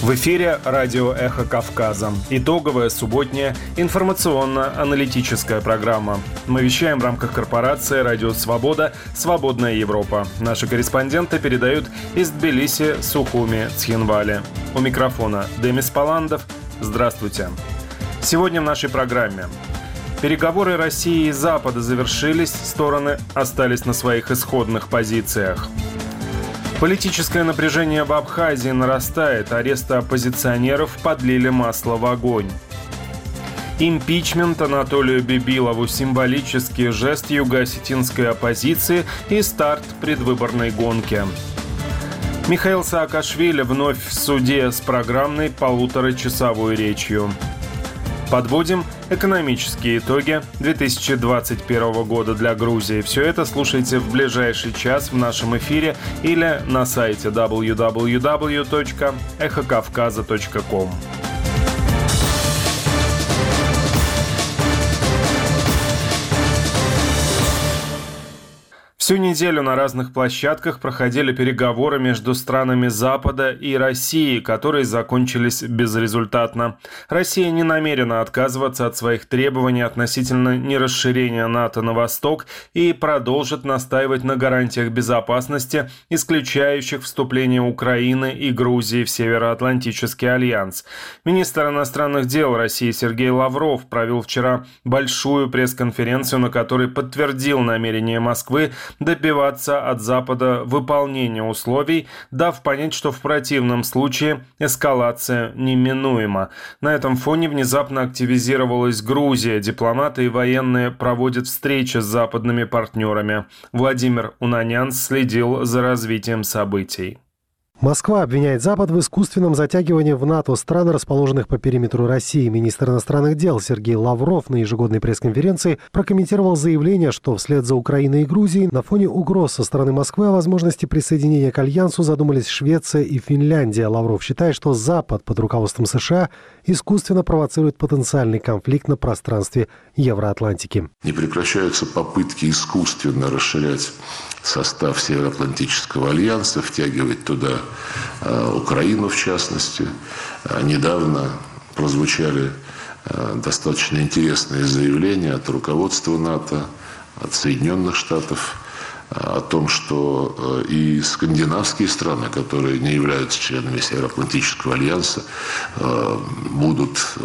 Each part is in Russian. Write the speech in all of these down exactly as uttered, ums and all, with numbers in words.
В эфире радио «Эхо Кавказа». Итоговая субботняя информационно-аналитическая программа. Мы вещаем в рамках корпорации «Радио Свобода. Свободная Европа». Наши корреспонденты передают из Тбилиси, Сухуми, Цхинвали. У микрофона Демис Паландов. Здравствуйте. Сегодня в нашей программе. Переговоры России и Запада завершились, стороны остались на своих исходных позициях. Политическое напряжение в Абхазии нарастает, аресты оппозиционеров подлили масло в огонь. Импичмент Анатолию Бибилову, символический жест юго-осетинской оппозиции и старт предвыборной гонки. Михаил Саакашвили вновь в суде с программной полуторачасовой речью. Подводим экономические итоги две тысячи двадцать первого года для Грузии. Все это слушайте в ближайший час в нашем эфире или на сайте дабл ю дабл ю дабл ю точка эхо кавказа точка ком. Всю неделю на разных площадках проходили переговоры между странами Запада и России, которые закончились безрезультатно. Россия не намерена отказываться от своих требований относительно нерасширения НАТО на восток и продолжит настаивать на гарантиях безопасности, исключающих вступление Украины и Грузии в Североатлантический альянс. Министр иностранных дел России Сергей Лавров провел вчера большую пресс-конференцию, на которой подтвердил намерение Москвы добиваться от Запада выполнения условий, дав понять, что в противном случае эскалация неминуема. На этом фоне внезапно активизировалась Грузия. Дипломаты и военные проводят встречи с западными партнерами. Владимир Унанян следил за развитием событий. Москва обвиняет Запад в искусственном затягивании в НАТО стран, расположенных по периметру России. Министр иностранных дел Сергей Лавров на ежегодной пресс-конференции прокомментировал заявление, что вслед за Украиной и Грузией на фоне угроз со стороны Москвы о возможности присоединения к Альянсу задумались Швеция и Финляндия. Лавров считает, что Запад под руководством США искусственно провоцирует потенциальный конфликт на пространстве Евроатлантики. Не прекращаются попытки искусственно расширять состав Североатлантического альянса, втягивать туда э, Украину в частности. Э, недавно прозвучали э, достаточно интересные заявления от руководства НАТО, от Соединенных Штатов, э, о том, что э, и скандинавские страны, которые не являются членами Североатлантического альянса, э, будут э,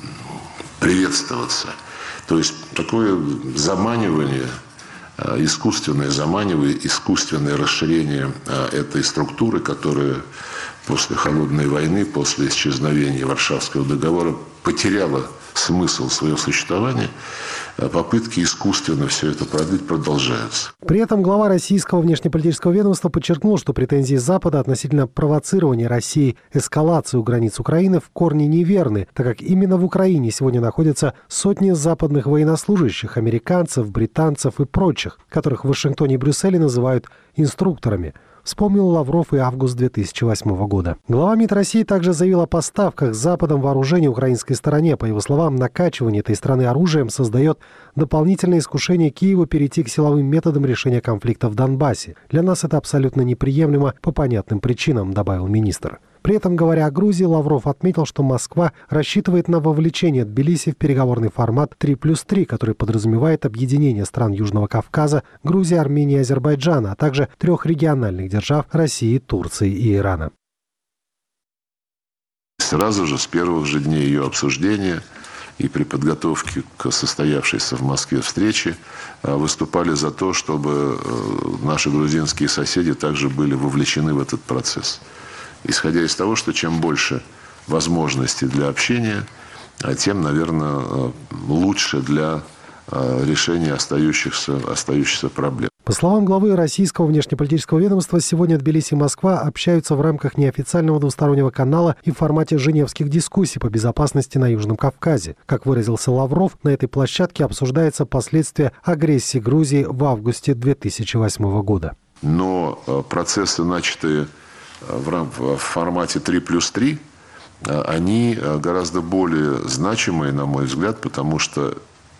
приветствоваться. То есть такое заманивание, искусственное заманивание, искусственное расширение этой структуры, которая после холодной войны, после исчезновения Варшавского договора потеряла смысл своего существования, попытки искусственно все это продлить продолжаются. При этом глава российского внешнеполитического ведомства подчеркнул, что претензии Запада относительно провоцирования России эскалации у границ Украины в корне неверны, так как именно в Украине сегодня находятся сотни западных военнослужащих, американцев, британцев и прочих, которых в Вашингтоне и Брюсселе называют инструкторами. Вспомнил Лавров и август две тысячи восьмого года. Глава МИД России также заявил о поставках Западом вооружений украинской стороне. По его словам, накачивание этой страны оружием создает дополнительное искушение Киева перейти к силовым методам решения конфликта в Донбассе. Для нас это абсолютно неприемлемо по понятным причинам, добавил министр. При этом, говоря о Грузии, Лавров отметил, что Москва рассчитывает на вовлечение Тбилиси в переговорный формат три плюс три, который подразумевает объединение стран Южного Кавказа, Грузии, Армении и Азербайджана, а также трех региональных держав – России, Турции и Ирана. Сразу же, с первых же дней ее обсуждения и при подготовке к состоявшейся в Москве встрече выступали за то, чтобы наши грузинские соседи также были вовлечены в этот процесс. Исходя из того, что чем больше возможностей для общения, тем, наверное, лучше для решения остающихся, остающихся проблем. По словам главы российского внешнеполитического ведомства, сегодня Тбилиси и Москва общаются в рамках неофициального двустороннего канала и в формате женевских дискуссий по безопасности на Южном Кавказе. Как выразился Лавров, на этой площадке обсуждаются последствия агрессии Грузии в августе две тысячи восьмого года. Но процессы, начатые в формате три плюс три, они гораздо более значимые, на мой взгляд, потому что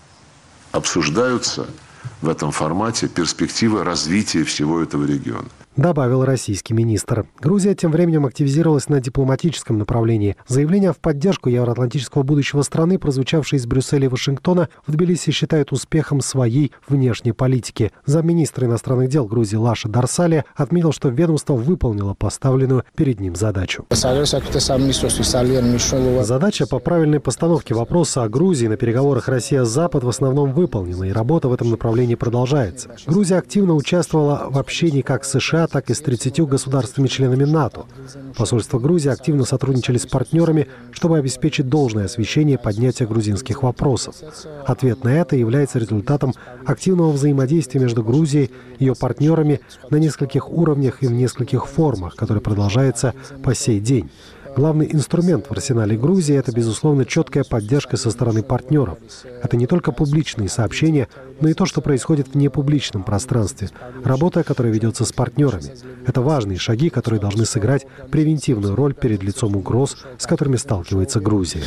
обсуждаются в этом формате перспективы развития всего этого региона. добавил российский министр. Грузия тем временем активизировалась на дипломатическом направлении. Заявления в поддержку евроатлантического будущего страны, прозвучавшие из Брюсселя и Вашингтона, в Тбилиси считают успехом своей внешней политики. Замминистра иностранных дел Грузии Лаша Дарсалия отметил, что ведомство выполнило поставленную перед ним задачу. Задача по правильной постановке вопроса о Грузии на переговорах Россия-Запад в основном выполнена, и работа в этом направлении продолжается. Грузия активно участвовала в общении как с США, так и с тридцатью государствами-членами НАТО. Посольство Грузии активно сотрудничали с партнерами, чтобы обеспечить должное освещение и поднятие грузинских вопросов. Ответ на это является результатом активного взаимодействия между Грузией и ее партнерами на нескольких уровнях и в нескольких формах, который продолжается по сей день. Главный инструмент в арсенале Грузии – это, безусловно, четкая поддержка со стороны партнеров. Это не только публичные сообщения, но и то, что происходит в непубличном пространстве. Работа, которая ведется с партнерами. Это важные шаги, которые должны сыграть превентивную роль перед лицом угроз, с которыми сталкивается Грузия.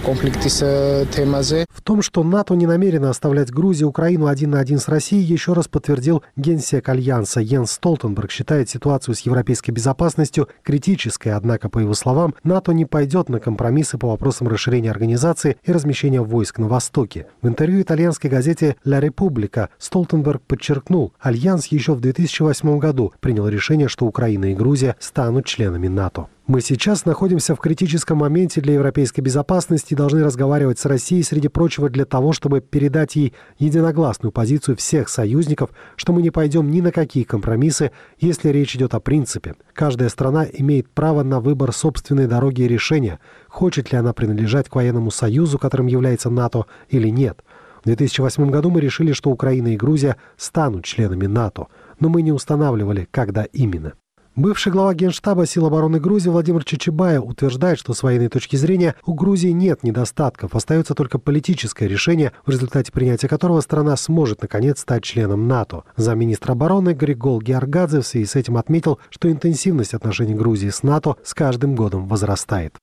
В том, что НАТО не намерено оставлять Грузию и Украину один на один с Россией, еще раз подтвердил генсек Альянса Йенс Столтенберг. Считает ситуацию с европейской безопасностью критической, однако, по его словам, НАТО не пойдет на компромиссы по вопросам расширения организации и размещения войск на Востоке. В интервью итальянской газете «Ла Република» Столтенберг подчеркнул, Альянс еще в две тысячи восьмом году принял решение, что Украина и Грузия станут членами НАТО. Мы сейчас находимся в критическом моменте для европейской безопасности и должны разговаривать с Россией, среди прочего, для того, чтобы передать ей единогласную позицию всех союзников, что мы не пойдем ни на какие компромиссы, если речь идет о принципе. Каждая страна имеет право на выбор собственной дороги и решения, хочет ли она принадлежать к военному союзу, которым является НАТО, или нет. В две тысячи восьмом году мы решили, что Украина и Грузия станут членами НАТО, но мы не устанавливали, когда именно. Бывший глава Генштаба сил обороны Грузии Владимир Чичибаев утверждает, что с военной точки зрения у Грузии нет недостатков, остается только политическое решение, в результате принятия которого страна сможет наконец стать членом НАТО. Замминистра обороны Григол Георгадзе в связи с этим отметил, что интенсивность отношений Грузии с НАТО с каждым годом возрастает.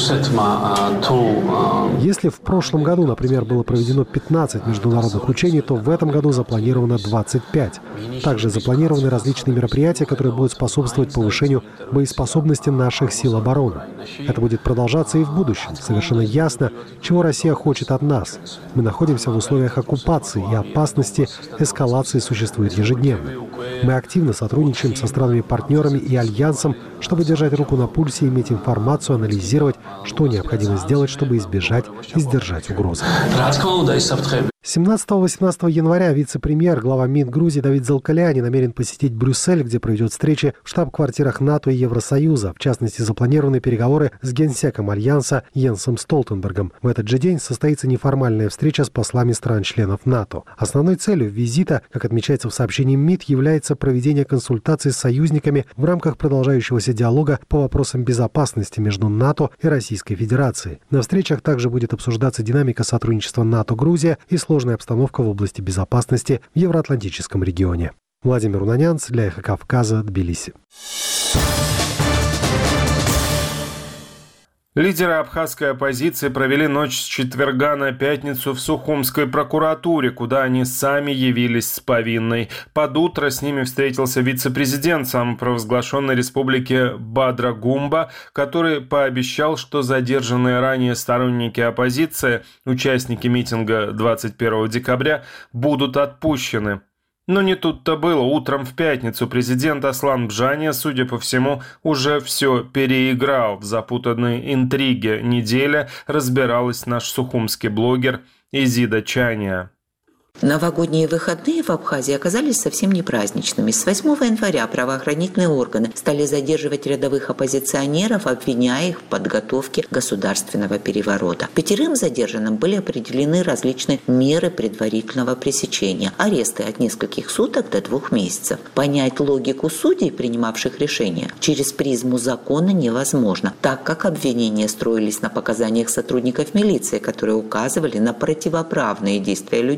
Если в прошлом году, например, было проведено пятнадцать международных учений, то в этом году запланировано двадцать пять. Также запланированы различные мероприятия, которые будут способствовать повышению боеспособности наших сил обороны. Это будет продолжаться и в будущем. Совершенно ясно, чего Россия хочет от нас. Мы находимся в условиях оккупации, и опасности эскалации существует ежедневно. Мы активно сотрудничаем со странами-партнерами и Альянсом, чтобы держать руку на пульсе, иметь информацию, анализировать, что необходимо сделать, чтобы избежать и сдержать угрозы. семнадцатого-восемнадцатого января вице-премьер, глава МИД Грузии Давид Залкаляни намерен посетить Брюссель, где проведет встречи в штаб-квартирах НАТО и Евросоюза. В частности, запланированы переговоры с генсеком Альянса Йенсом Столтенбергом. В этот же день состоится неформальная встреча с послами стран-членов НАТО. Основной целью визита, как отмечается в сообщении МИД, является проведение консультаций с союзниками в рамках продолжающегося диалога по вопросам безопасности между НАТО и Российской Федерацией. На встречах также будет обсуждаться динамика сотрудничества НАТО-Грузия и сложная обстановка в области безопасности в евроатлантическом регионе. Владимир Унанянц для Эхо Кавказа, Тбилиси. Лидеры абхазской оппозиции провели ночь с четверга на пятницу в Сухумской прокуратуре, куда они сами явились с повинной. Под утро с ними встретился вице-президент самопровозглашенной республики Бадра Гумба, который пообещал, что задержанные ранее сторонники оппозиции, участники митинга двадцать первого декабря, будут отпущены. Но не тут-то было. Утром в пятницу президент Аслан Бжания, судя по всему, уже все переиграл. В запутанной интриге недели разбиралась наш сухумский блогер Изида Чания. Новогодние выходные в Абхазии оказались совсем не праздничными. С восьмого января правоохранительные органы стали задерживать рядовых оппозиционеров, обвиняя их в подготовке государственного переворота. Пятерым задержанным были определены различные меры предварительного пресечения. Аресты от нескольких суток до двух месяцев. Понять логику судей, принимавших решения, через призму закона невозможно, так как обвинения строились на показаниях сотрудников милиции, которые указывали на противоправные действия людей, которые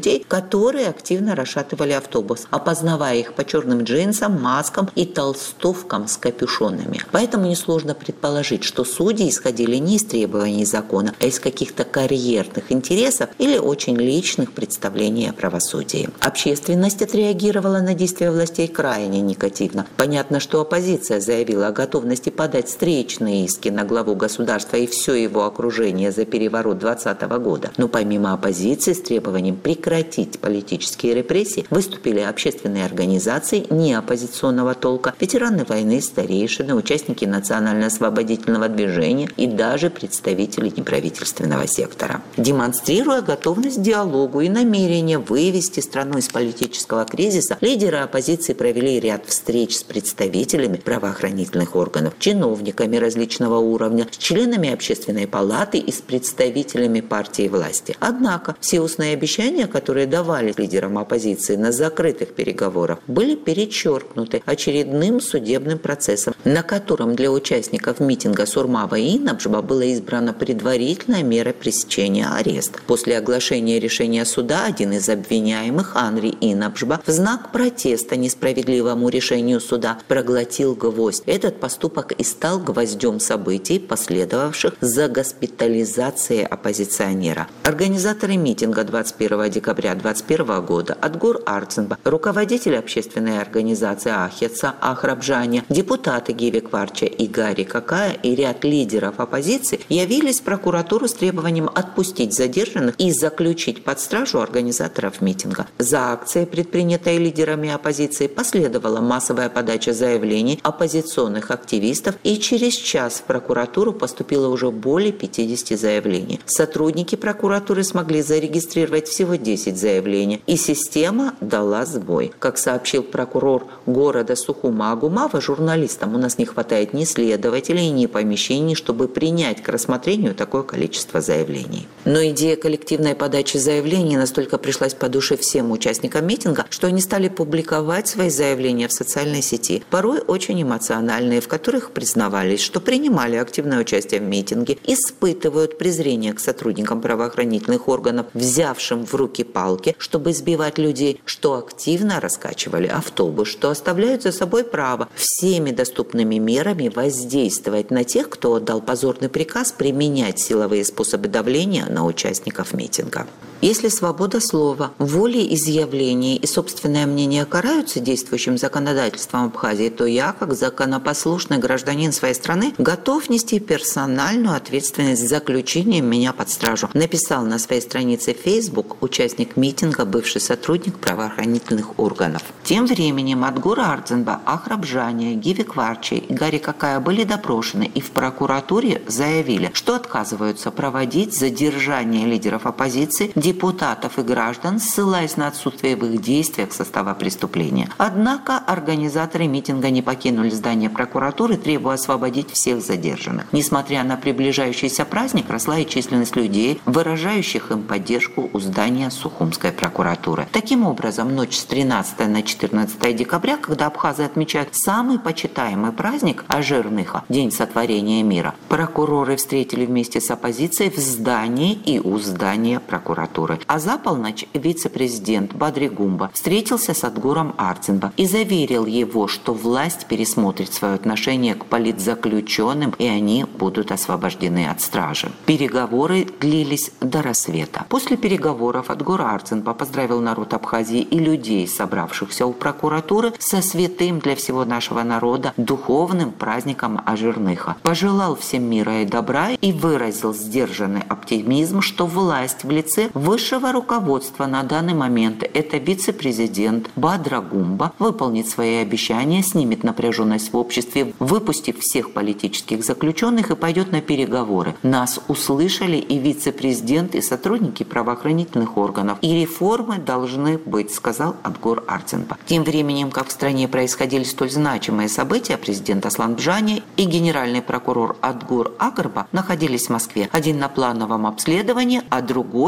которые активно расшатывали автобус, опознавая их по черным джинсам, маскам и толстовкам с капюшонами. Поэтому несложно предположить, что судьи исходили не из требований закона, а из каких-то карьерных интересов или очень личных представлений о правосудии. Общественность отреагировала на действия властей крайне негативно. Понятно, что оппозиция заявила о готовности подать встречные иски на главу государства и все его окружение за переворот двадцатого года. Но помимо оппозиции с требованием прекратить политические репрессии выступили общественные организации неоппозиционного толка, ветераны войны, старейшины, участники национально-освободительного движения и даже представители неправительственного сектора. Демонстрируя готовность к диалогу и намерение вывести страну из политического кризиса, лидеры оппозиции провели ряд встреч с представителями правоохранительных органов, чиновниками различного уровня, с членами общественной палаты и с представителями партии власти. Однако все устные обещания, которые давали лидерам оппозиции на закрытых переговорах, были перечеркнуты очередным судебным процессом, на котором для участников митинга Сурмава и Инабжба была избрана предварительная мера пресечения — арест. После оглашения решения суда один из обвиняемых, Анри Инабжба, в знак протеста несправедливому решению суда проглотил гвоздь. Этот поступок и стал гвоздем событий, последовавших за госпитализацией оппозиционера. Организаторы митинга двадцать первого декабря двадцать первого года Адгур Арцинба, руководитель общественной организации Ахетса Ахрабжане, депутаты Гивик Варча и Гари Какая и ряд лидеров оппозиции явились в прокуратуру с требованием отпустить задержанных и заключить под стражу организаторов митинга. За акцией, предпринятой лидерами оппозиции, последовала массовая подача заявлений оппозиционных активистов, и через час в прокуратуру поступило уже более пятидесяти заявлений. Сотрудники прокуратуры смогли зарегистрировать всего десять заявлений, и система дала сбой. Как сообщил прокурор города Сухума Агумава журналистам, у нас не хватает ни следователей, ни помещений, чтобы принять к рассмотрению такое количество заявлений. Но идея коллективной подачи заявлений настолько пришлась по душе всем участникам митинга, что они стали публиковать свои заявления в социальной сети, порой очень эмоциональные, в которых признавались, что принимали активное участие в митинге, испытывают презрение к сотрудникам правоохранительных органов, взявшим в руки палки, чтобы избивать людей, что активно раскачивали автобус, что оставляют за собой право всеми доступными мерами воздействовать на тех, кто отдал позорный приказ применять силовые способы давления на участников митинга. Если свобода слова, волеизъявления и собственное мнение караются действующим законодательством Абхазии, то я, как законопослушный гражданин своей страны, готов нести персональную ответственность за заключением меня под стражу, написал на своей странице Facebook участник митинга, бывший сотрудник правоохранительных органов. Тем временем Адгура Арцинба, Ахрабжане, Гивик Варчи и Гари Какая были допрошены и в прокуратуре заявили, что отказываются проводить задержание лидеров оппозиции, депутатов и граждан, ссылаясь на отсутствие в их действиях состава преступления. Однако организаторы митинга не покинули здание прокуратуры, требуя освободить всех задержанных. Несмотря на приближающийся праздник, росла и численность людей, выражающих им поддержку у здания Сухумской прокуратуры. Таким образом, ночь с тринадцатого на четырнадцатое декабря, когда абхазы отмечают самый почитаемый праздник Ажирныха, День сотворения мира, прокуроры встретили вместе с оппозицией в здании и у здания прокуратуры. А за полночь вице-президент Бадри Гумба встретился с Адгуром Арцинба и заверил его, что власть пересмотрит свое отношение к политзаключенным, и они будут освобождены от стражи. Переговоры длились до рассвета. После переговоров Адгур Арцинба поздравил народ Абхазии и людей, собравшихся у прокуратуры, со святым для всего нашего народа духовным праздником Ажирныха. Пожелал всем мира и добра и выразил сдержанный оптимизм, что власть в лице высшего руководства на данный момент, это вице-президент Бадра Гумба, выполнит свои обещания, снимет напряженность в обществе, выпустив всех политических заключенных, и пойдет на переговоры. Нас услышали и вице-президент, и сотрудники правоохранительных органов. И реформы должны быть, сказал Адгур Арцинба. Тем временем, как в стране происходили столь значимые события, президент Аслан Бжани и генеральный прокурор Адгур Агарба находились в Москве. Один на плановом обследовании, а другой на праздновании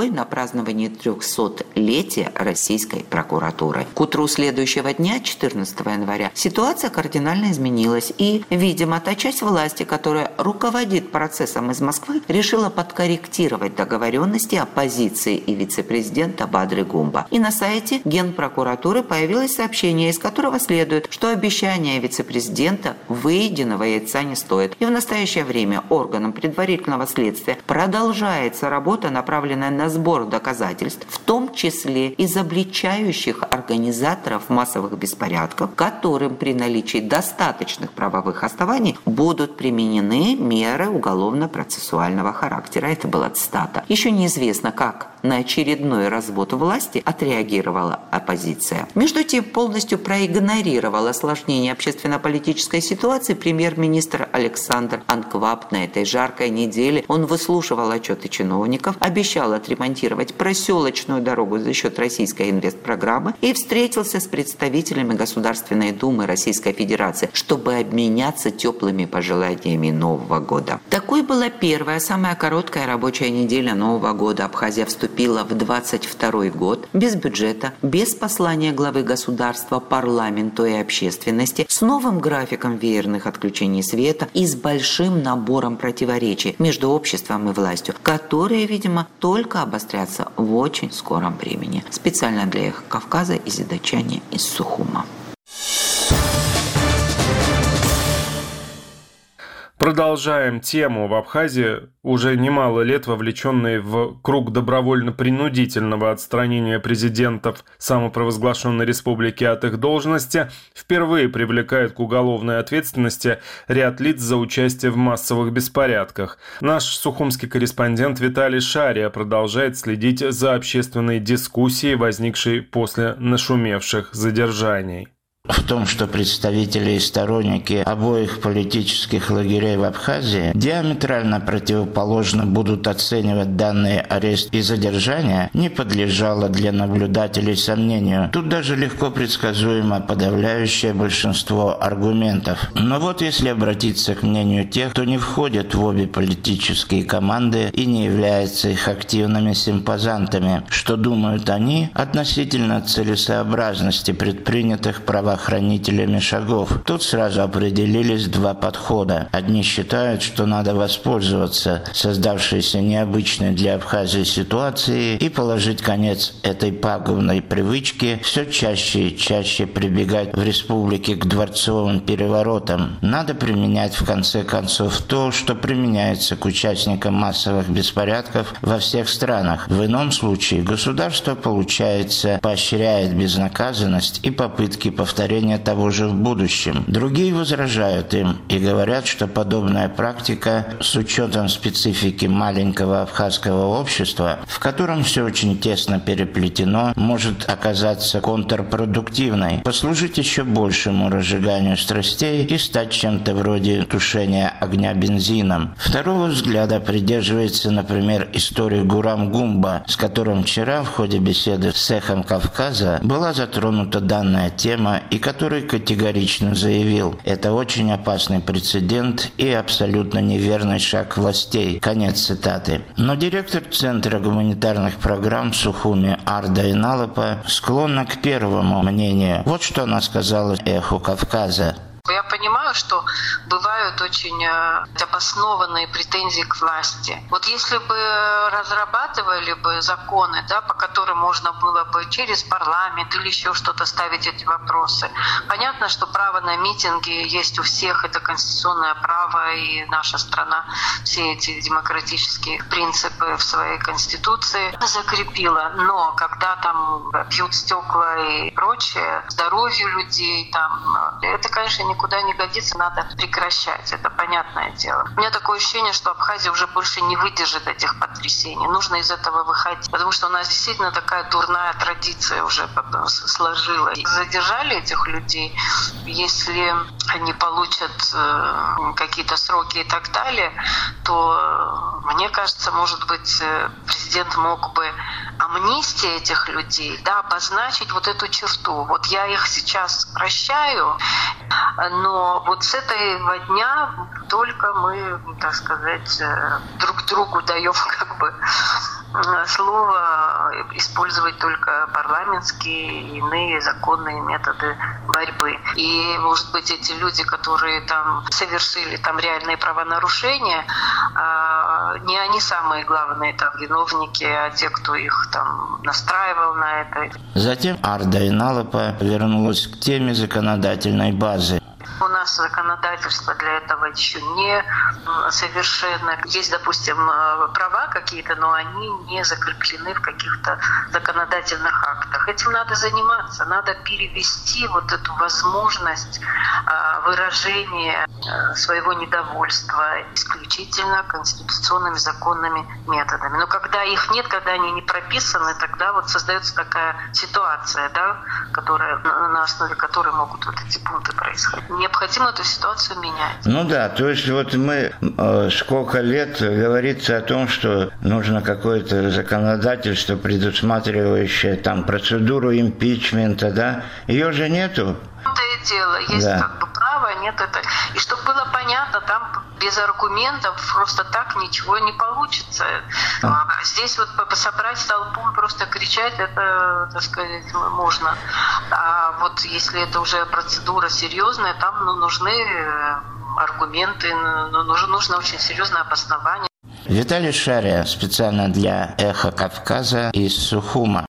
праздновании трехсотлетия российской прокуратуры. К утру следующего дня, четырнадцатого января, ситуация кардинально изменилась, и, видимо, та часть власти, которая руководит процессом из Москвы, решила подкорректировать договоренности оппозиции и вице-президента Бадры Гумба. И на сайте Генпрокуратуры появилось сообщение, из которого следует, что обещание вице-президента выеденного яйца не стоит. И в настоящее время органам предварительного следствия продолжается работа, направленная на сбор доказательств, в том числе изобличающих организаторов массовых беспорядков, которым при наличии достаточных правовых оснований будут применены меры уголовно-процессуального характера. Это была цитата. Еще неизвестно, как на очередной развод власти отреагировала оппозиция. Между тем, полностью проигнорировал осложнение общественно-политической ситуации премьер-министр Александр Анкваб. На этой жаркой неделе он выслушивал отчеты чиновников, обещал отремонтировать проселочную дорогу за счет российской инвестпрограммы и встретился с представителями Государственной Думы Российской Федерации, чтобы обменяться теплыми пожеланиями Нового года. Такой была первая, самая короткая рабочая неделя Нового года. Абхазия вступила в двадцать второй год без бюджета, без послания главы государства парламенту и общественности, с новым графиком веерных отключений света и с большим набором противоречий между обществом и властью, которые, видимо, только обострятся в очень скором времени. Специально для их Кавказа и Зидачане из Сухума. Продолжаем тему. В Абхазии, уже немало лет вовлеченные в круг добровольно-принудительного отстранения президентов самопровозглашенной республики от их должности, впервые привлекают к уголовной ответственности ряд лиц за участие в массовых беспорядках. Наш сухумский корреспондент Виталий Шария продолжает следить за общественной дискуссией, возникшей после нашумевших задержаний. В том, что представители и сторонники обоих политических лагерей в Абхазии диаметрально противоположно будут оценивать данный арест и задержание, не подлежало для наблюдателей сомнению. Тут даже легко предсказуемо подавляющее большинство аргументов. Но вот если обратиться к мнению тех, кто не входит в обе политические команды и не является их активными симпозантами, что думают они относительно целесообразности предпринятых правоохранительных хранителями шагов. Тут сразу определились два подхода. Одни считают, что надо воспользоваться создавшейся необычной для Абхазии ситуацией и положить конец этой пагубной привычке все чаще и чаще прибегать в республике к дворцовым переворотам. Надо применять в конце концов то, что применяется к участникам массовых беспорядков во всех странах. В ином случае государство, получается, поощряет безнаказанность и попытки повторения того же в будущем. Другие возражают им и говорят, что подобная практика с учетом специфики маленького абхазского общества, в котором все очень тесно переплетено, может оказаться контрпродуктивной, послужить еще большему разжиганию страстей и стать чем-то вроде тушения огня бензином. Второго взгляда придерживается, например, историк Гурам Гумба, с которым вчера в ходе беседы с «Эхом Кавказа» была затронута данная тема и который категорично заявил: это очень опасный прецедент и абсолютно неверный шаг властей. Конец цитаты. Но директор Центра гуманитарных программ в Сухуме Арда Иналапа склонна к первому мнению. Вот что она сказала «Эху Кавказа». Я понимаю, что бывают очень обоснованные претензии к власти. Вот если бы разрабатывали бы законы, да, по которым можно было бы через парламент или еще что-то ставить эти вопросы. Понятно, что право на митинги есть у всех, это конституционное право, и наша страна все эти демократические принципы в своей конституции закрепила. Но когда там бьют стекла и прочее, здоровью людей, там, это, конечно, не никуда не годится, надо прекращать. Это понятное дело. У меня такое ощущение, что Абхазия уже больше не выдержит этих потрясений. Нужно из этого выходить, потому что у нас действительно такая дурная традиция уже сложилась. Задержали этих людей, если они получат какие-то сроки и так далее, то, мне кажется, может быть, президент мог бы амнистия этих людей, да, обозначить вот эту черту. Вот я их сейчас прощаю, но вот с этого дня только мы, так сказать, друг другу даем как бы слово использовать только парламентские и иные законные методы борьбы. И, может быть, эти люди, которые там совершили там реальные правонарушения, не они самые главные там виновники, а те, кто их там настраивал на это. Затем Арда Иналапа вернулась к теме законодательной базы. У нас законодательство для этого еще не совершенно. Есть, допустим, права какие-то, но они не закреплены в каких-то законодательных актах. Этим надо заниматься. Надо перевести вот эту возможность выражения своего недовольства исключительно конституционными законными методами. Но когда их нет, когда они не прописаны, тогда вот создается такая ситуация, да, которая, на основе которой могут вот эти пункты происходить. Необходимо эту ситуацию менять. Ну да, то есть вот мы э, сколько лет говорится о том, что нужно какое-то законодательство, предусматривающее там процедуру импичмента, да? Ее же нету. Это и дело. Есть да. как бы право, нет это. И чтобы было понятно, там без аргументов просто так ничего не получится. А. Здесь вот собрать толпу, просто кричать, это, так сказать, можно. А вот если это уже процедура серьезная, там ну, нужны аргументы, ну, нужно, нужно очень серьезное обоснование. Виталий Шария специально для «Эхо Кавказа» из Сухума.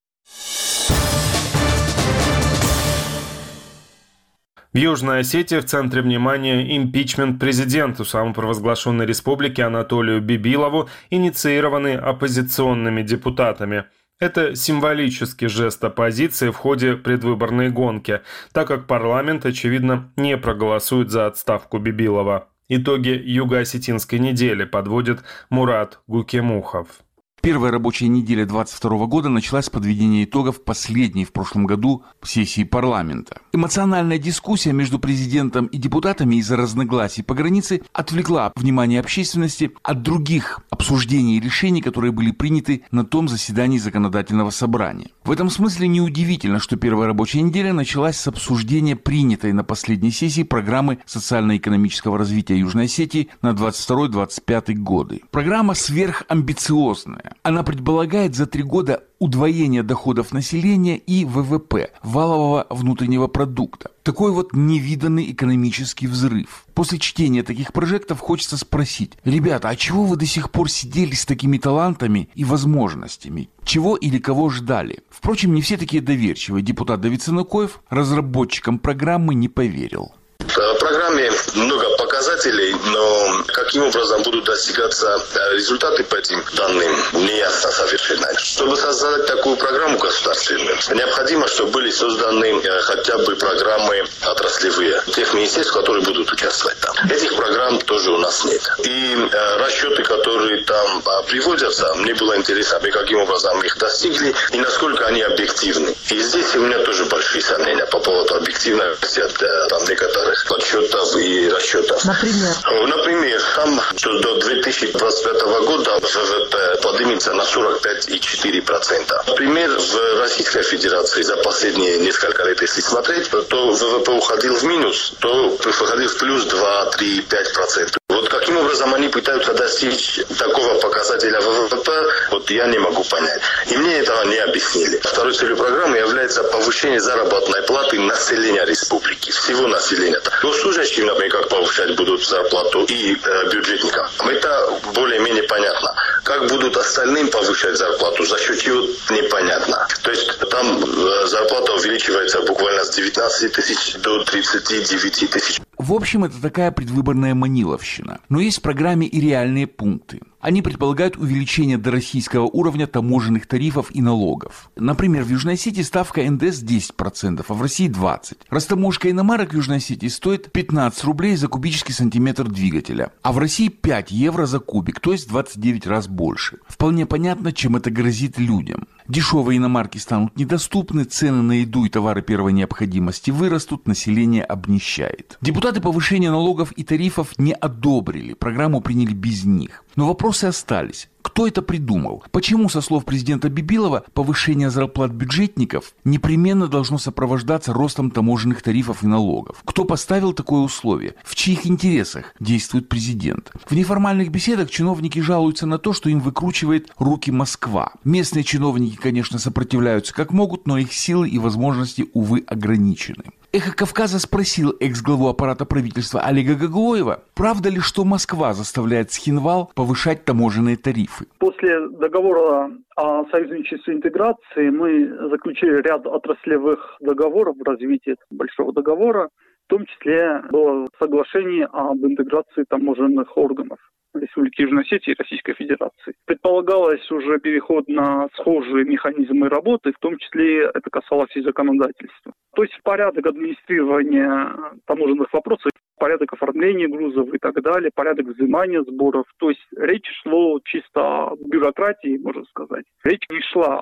В Южной Осетии в центре внимания импичмент президенту самопровозглашенной республики Анатолию Бибилову, инициированный оппозиционными депутатами. Это символический жест оппозиции в ходе предвыборной гонки, так как парламент, очевидно, не проголосует за отставку Бибилова. Итоги юго-осетинской недели подводит Мурат Гукемухов. Первая рабочая неделя двадцать второго года началась с подведения итогов последней в прошлом году сессии парламента. Эмоциональная дискуссия между президентом и депутатами из-за разногласий по границе отвлекла внимание общественности от других обсуждений и решений, которые были приняты на том заседании законодательного собрания. В этом смысле неудивительно, что первая рабочая неделя началась с обсуждения принятой на последней сессии программы социально-экономического развития Южной Осетии на двадцать второй — двадцать пятый годы. Программа сверхамбициозная. Она предполагает за три года удвоение доходов населения и вэ вэ пэ, валового внутреннего продукта. Такой вот невиданный экономический взрыв. После чтения таких прожектов хочется спросить: ребята, а чего вы до сих пор сидели с такими талантами и возможностями? Чего или кого ждали? Впрочем, не все такие доверчивые. Депутат Давид Санукоев разработчикам программы не поверил. В программе много показателей, но каким образом будут достигаться результаты по этим данным, не ясно совершенно. Чтобы создать такую программу государственную, необходимо, чтобы были созданы хотя бы программы отраслевые тех министерств, которые будут участвовать там. Этих программ тоже у нас нет. И расчеты, которые там приводятся, мне было интересно, каким образом их достигли и насколько они объективны. И здесь у меня тоже большие сомнения по поводу объективности там, некоторых подсчетов и расчетов. Например? Например, там что до две тысячи двадцать пятого года вэ вэ пэ поднимется на сорок пять целых четыре десятых процента. Например, в Российской Федерации за последние несколько лет, если смотреть, то вэ вэ пэ уходил в минус, то выходил в плюс два, три, пять процентов. Вот каким образом они пытаются достичь такого показателя вэ вэ пэ, вот я не могу понять. И мне этого не объяснили. Второй целью программы является повышение заработной платы населения республики, всего населения. Госслужащим, например, как повышать будут зарплату и э, бюджетникам. Это более-менее понятно. Как будут остальным повышать зарплату, за счет чего непонятно. То есть там э, зарплата увеличивается буквально с девятнадцати тысяч до тридцати девяти тысяч. В общем, это такая предвыборная маниловщина. Но есть в программе и реальные пункты. Они предполагают увеличение до российского уровня таможенных тарифов и налогов. Например, в Южной Осетии ставка эн дэ эс десять процентов, а в России двадцать процентов. Растаможка иномарок в Южной Осетии стоит пятнадцать рублей за кубический сантиметр двигателя, а в России пять евро за кубик, то есть двадцать девять раз больше. Вполне понятно, чем это грозит людям. Дешевые иномарки станут недоступны, цены на еду и товары первой необходимости вырастут, население обнищает. Депутаты повышения налогов и тарифов не одобрили, программу приняли без них. Но вопросы остались. Кто это придумал? Почему, со слов президента Бибилова, повышение зарплат бюджетников непременно должно сопровождаться ростом таможенных тарифов и налогов? Кто поставил такое условие? В чьих интересах действует президент? В неформальных беседах чиновники жалуются на то, что им выкручивает руки Москва. Местные чиновники, конечно, сопротивляются как могут, но их силы и возможности, увы, ограничены. «Эхо Кавказа» спросил экс-главу аппарата правительства Олега Гаглоева, правда ли, что Москва заставляет Схинвал повышать таможенные тарифы. После договора о союзничестве и интеграции мы заключили ряд отраслевых договоров в развитии большого договора. В том числе было соглашение об интеграции таможенных органов Республики Южной Осетии и Российской Федерации. Предполагалось уже переход на схожие механизмы работы, в том числе это касалось и законодательства. То есть порядок администрирования таможенных вопросов, порядок оформления грузов и так далее, порядок взимания сборов. То есть речь шла чисто о бюрократии, можно сказать. Речь не шла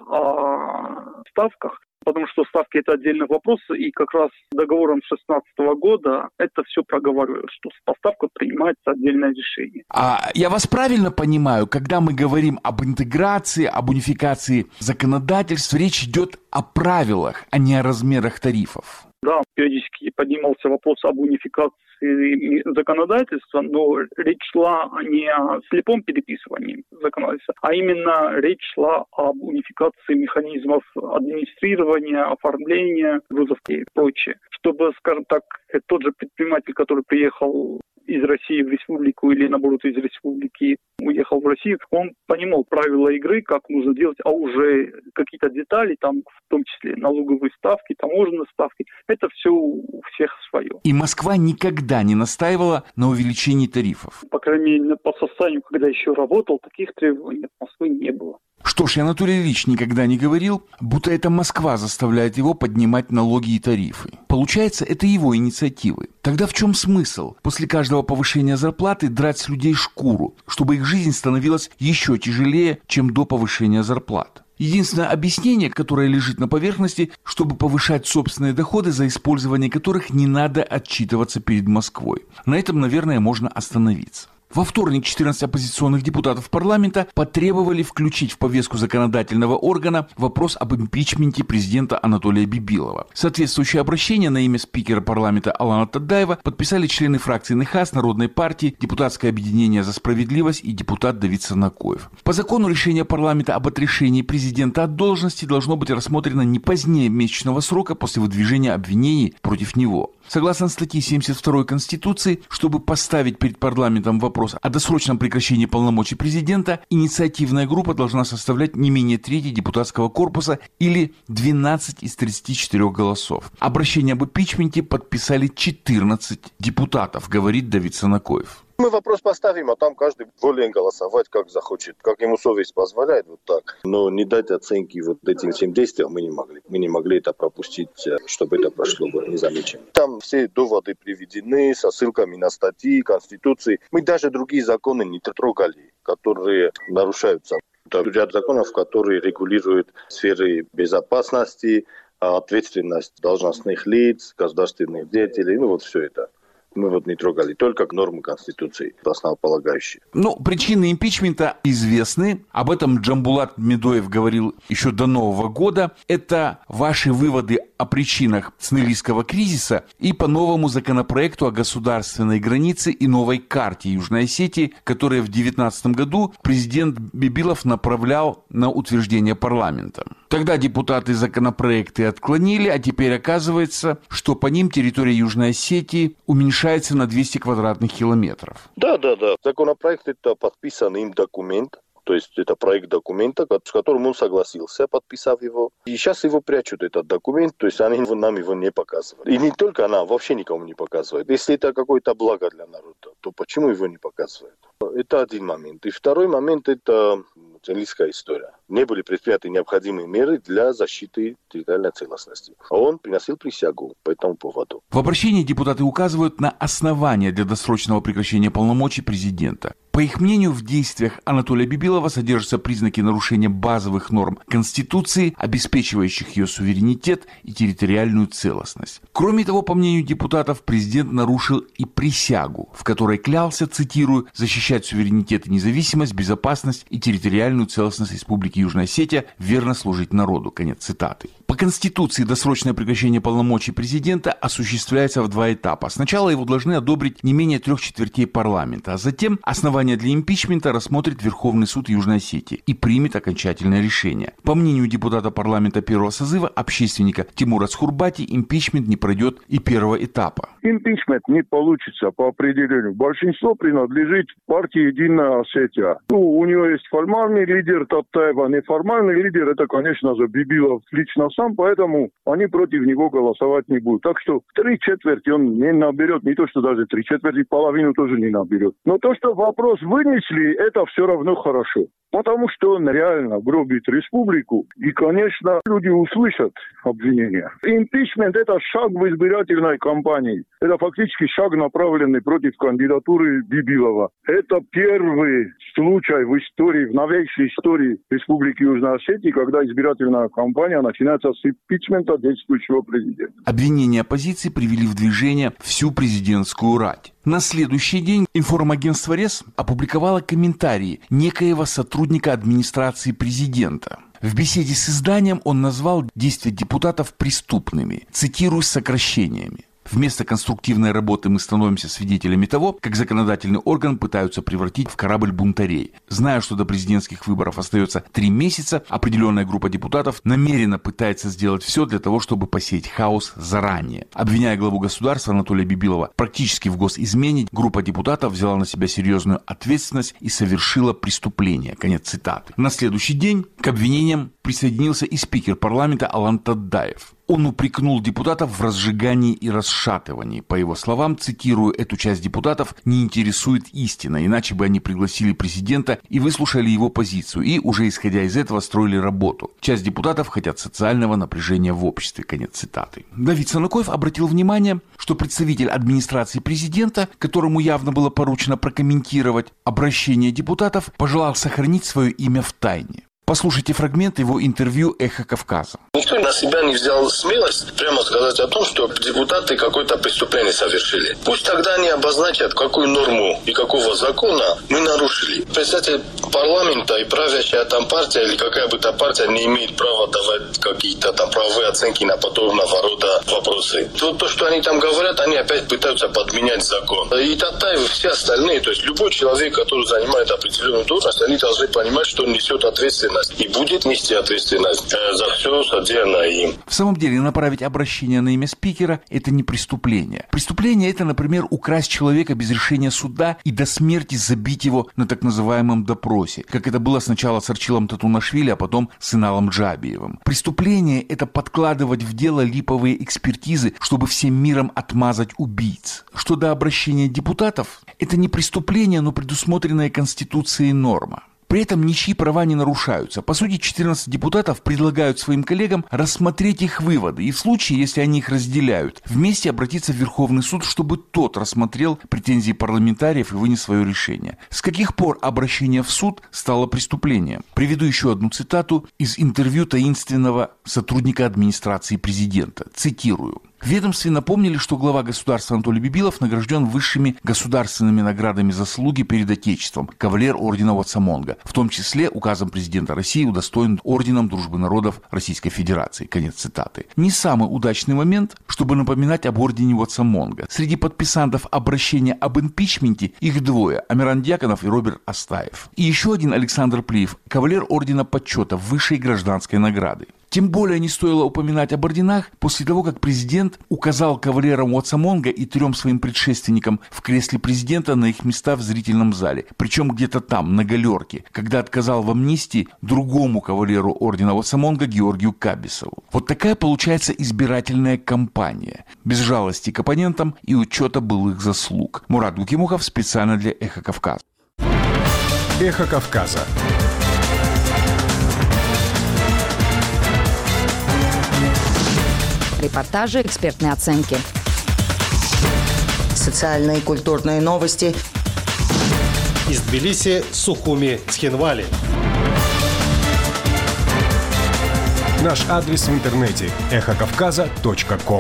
о ставках, потому что ставки – это отдельный вопрос, и как раз договором шестнадцатого года это все проговаривалось, что по ставкам принимается отдельное решение. А я вас правильно понимаю, когда мы говорим об интеграции, об унификации законодательств, речь идет о правилах, а не о размерах тарифов? Да, периодически поднимался вопрос об унификации законодательства, но речь шла не о слепом переписывании законодательства, а именно речь шла об унификации механизмов администрирования, оформления грузов и прочее. Чтобы, скажем так, тот же предприниматель, который приехал из России в республику или, наоборот, из республики уехал в Россию, он понимал правила игры, как нужно делать, а уже какие-то детали, там, в том числе налоговые ставки, таможенные ставки, это все у всех свое. И Москва никогда не настаивала на увеличении тарифов? По крайней мере, по состоянию, когда еще работал, таких требований от Москвы не было. Что ж, и Анатолий Ильич никогда не говорил, будто это Москва заставляет его поднимать налоги и тарифы. Получается, это его инициативы. Тогда в чем смысл? После каждого повышения зарплаты драть с людей шкуру, чтобы их жизнь становилась еще тяжелее, чем до повышения зарплат. Единственное объяснение, которое лежит на поверхности, чтобы повышать собственные доходы, за использование которых не надо отчитываться перед Москвой. На этом, наверное, можно остановиться. Во вторник четырнадцать оппозиционных депутатов парламента потребовали включить в повестку законодательного органа вопрос об импичменте президента Анатолия Бибилова. Соответствующее обращение на имя спикера парламента Алана Тадаева подписали члены фракции НХАС, Народной партии, Депутатское объединение «За справедливость» и депутат Давид Санакоев. По закону решение парламента об отрешении президента от должности должно быть рассмотрено не позднее месячного срока после выдвижения обвинений против него. Согласно статье семьдесят второй Конституции, чтобы поставить перед парламентом вопрос о досрочном прекращении полномочий президента, инициативная группа должна составлять не менее трети депутатского корпуса или двенадцать из тридцати четырёх голосов. Обращение об импичменте подписали четырнадцать депутатов, говорит Давид Санакоев. Мы вопрос поставим, а там каждый волен голосовать, как захочет, как ему совесть позволяет, вот так. Но не дать оценки вот этим всем действиям мы не могли. Мы не могли это пропустить, чтобы это прошло бы незамеченно. Там все доводы приведены со ссылками на статьи, Конституции. Мы даже другие законы не трогали, которые нарушаются. Это ряд законов, которые регулируют сферы безопасности, ответственность должностных лиц, государственных деятелей, ну вот все это. Мы вот не трогали, только нормы Конституции, основополагающие. Ну, причины импичмента известны. Об этом Джамбулат Медоев говорил еще до Нового года. Это ваши выводы о причинах цнелийского кризиса и по новому законопроекту о государственной границе и новой карте Южной Осетии, которые в две тысячи девятнадцатом году президент Бибилов направлял на утверждение парламента. Тогда депутаты законопроекты отклонили, а теперь оказывается, что по ним территория Южной Осетии уменьшается на двести квадратных километров. Да, да, да. Законопроект – это подписанный им документ. То есть это проект документа, с которым он согласился, подписав его. И сейчас его прячут, этот документ, то есть они нам его не показывают. И не только она, вообще никому не показывает. Если это какое-то благо для народа, то почему его не показывают? Это один момент. И второй момент – это цнелийская история. Не были предприняты необходимые меры для защиты территориальной целостности. А он приносил присягу по этому поводу. В обращении депутаты указывают на основания для досрочного прекращения полномочий президента. По их мнению, в действиях Анатолия Бибилова содержатся признаки нарушения базовых норм Конституции, обеспечивающих ее суверенитет и территориальную целостность. Кроме того, по мнению депутатов, президент нарушил и присягу, в которой клялся, цитирую, «защищать суверенитет и независимость, безопасность и территориальную целостность Республики Южная Осетия, верно служить народу». Конец цитаты. По Конституции досрочное прекращение полномочий президента осуществляется в два этапа. Сначала его должны одобрить не менее трех четвертей парламента, а затем основания для импичмента рассмотрит Верховный суд Южной Осетии и примет окончательное решение. По мнению депутата парламента первого созыва, общественника Тимура Цхурбати, импичмент не пройдет и первого этапа. Импичмент не получится по определению. Большинство принадлежит партии «Единая Осетия». Ну, у нее есть формальный лидер Таттаева, неформальный лидер, это, конечно же, Бибилов лично сам, поэтому они против него голосовать не будут. Так что три четверти он не наберет, не то что даже три четверти, половину тоже не наберет. Но то, что вопрос вынесли, это все равно хорошо. Потому что он реально гробит республику. И, конечно, люди услышат обвинения. Импичмент – это шаг в избирательной кампании. Это фактически шаг, направленный против кандидатуры Бибилова. Это первый случай в истории, в новейшей истории Республики Южная Осетия, когда избирательная кампания начинается с импичмента действующего президента. Обвинения оппозиции привели в движение всю президентскую рать. На следующий день информагентство РЕС опубликовало комментарии некоего сотрудника администрации президента. В беседе с изданием он назвал действия депутатов преступными, цитирую, с сокращениями. Вместо конструктивной работы мы становимся свидетелями того, как законодательный орган пытаются превратить в корабль бунтарей. Зная, что до президентских выборов остается три месяца, определенная группа депутатов намеренно пытается сделать все для того, чтобы посеять хаос заранее. Обвиняя главу государства Анатолия Бибилова практически в госизмене, группа депутатов взяла на себя серьезную ответственность и совершила преступление. Конец цитаты. На следующий день к обвинениям присоединился и спикер парламента Алан Таддаев. Он упрекнул депутатов в разжигании и расшатывании. По его словам, цитирую, эту часть депутатов не интересует истина, иначе бы они пригласили президента и выслушали его позицию, и уже исходя из этого строили работу. Часть депутатов хотят социального напряжения в обществе. Конец цитаты. Давид Санукоев обратил внимание, что представитель администрации президента, которому явно было поручено прокомментировать обращение депутатов, пожелал сохранить свое имя в тайне. Послушайте фрагмент его интервью «Эхо Кавказа». Никто на себя не взял смелость прямо сказать о том, что депутаты какое-то преступление совершили. Пусть тогда они обозначат, какую норму и какого закона мы нарушили. Председатель парламента и правящая там партия или какая бы то партия не имеет права давать какие-то там правовые оценки на подобного рода вопросы. То, то, что они там говорят, они опять пытаются подменять закон. И Таттаев, и все остальные, то есть любой человек, который занимает определенную должность, они должны понимать, что он несет ответственность и будет нести ответственность за все содеянное им. В самом деле, направить обращение на имя спикера – это не преступление. Преступление – это, например, украсть человека без решения суда и до смерти забить его на так называемом допросе, как это было сначала с Арчилом Татунашвили, а потом с Иналом Джабиевым. Преступление – это подкладывать в дело липовые экспертизы, чтобы всем миром отмазать убийц. Что до обращения депутатов – это не преступление, но предусмотренная Конституцией норма. При этом ничьи права не нарушаются. По сути, четырнадцать депутатов предлагают своим коллегам рассмотреть их выводы и в случае, если они их разделяют, вместе обратиться в Верховный суд, чтобы тот рассмотрел претензии парламентариев и вынес свое решение. С каких пор обращение в суд стало преступлением? Приведу еще одну цитату из интервью таинственного сотрудника администрации президента. Цитирую. В ведомстве напомнили, что глава государства Анатолий Бибилов награжден высшими государственными наградами заслуги перед Отечеством, кавалер ордена Уатсамонга, в том числе указом президента России удостоен орденом Дружбы народов Российской Федерации. Конец цитаты. Не самый удачный момент, чтобы напоминать об ордене Уатсамонга. Среди подписантов обращения об импичменте их двое – Амиран Дьяконов и Роберт Астаев. И еще один Александр Плиев, кавалер ордена почета высшей гражданской награды. Тем более не стоило упоминать об орденах после того, как президент указал кавалерам Уатсамонга и трем своим предшественникам в кресле президента на их места в зрительном зале. Причем где-то там, на галерке, когда отказал в амнистии другому кавалеру ордена Уатсамонга Георгию Кабисову. Вот такая получается избирательная кампания. Без жалости к оппонентам и учета былых заслуг. Мурат Гукимухов специально для «Эхо Кавказа». «Эхо Кавказа». Репортажи, экспертные оценки. Социальные и культурные новости. Из Тбилиси Сухуми Цхинвали. Наш адрес в интернете – эхо кавказа точка ком.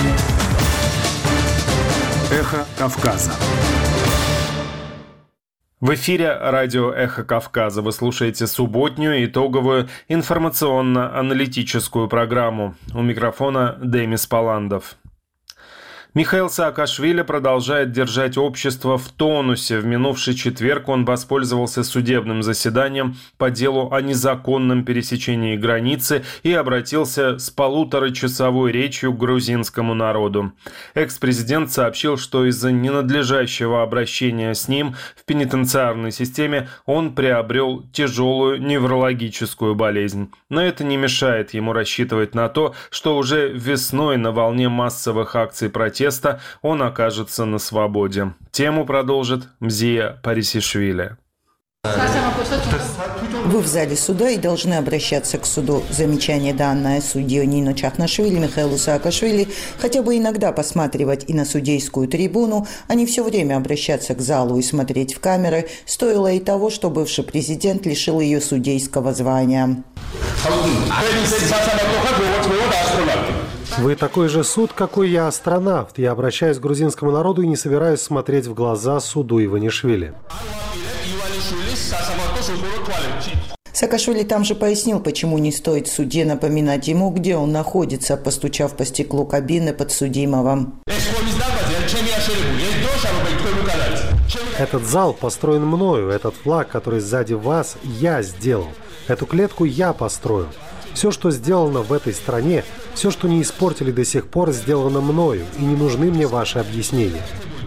Эхо Кавказа. В эфире радио «Эхо Кавказа». Вы слушаете субботнюю итоговую информационно-аналитическую программу. У микрофона Демис Паландов. Михаил Саакашвили продолжает держать общество в тонусе. В минувший четверг он воспользовался судебным заседанием по делу о незаконном пересечении границы и обратился с полуторачасовой речью к грузинскому народу. Экс-президент сообщил, что из-за ненадлежащего обращения с ним в пенитенциарной системе он приобрел тяжелую неврологическую болезнь. Но это не мешает ему рассчитывать на то, что уже весной на волне массовых акций протеста он окажется на свободе. Тему продолжит Мзия Парисишвили. Вы в зале суда и должны обращаться к суду. Замечание, данное судьей Нино Чахнашвили Михаилу Саакашвили, хотя бы иногда посматривать и на судейскую трибуну, а не все время обращаться к залу и смотреть в камеры, стоило и того, что бывший президент лишил ее судейского звания. Вы такой же суд, какой я астронавт. Я обращаюсь к грузинскому народу и не собираюсь смотреть в глаза суду Иванишвили. Саакашвили там же пояснил, почему не стоит судье напоминать ему, где он находится, постучав по стеклу кабины подсудимого. Этот зал построен мною, этот флаг, который сзади вас, я сделал. Эту клетку я построил. Все, что сделано в этой стране, все, что не испортили до сих пор, сделано мною, и не нужны мне ваши объяснения.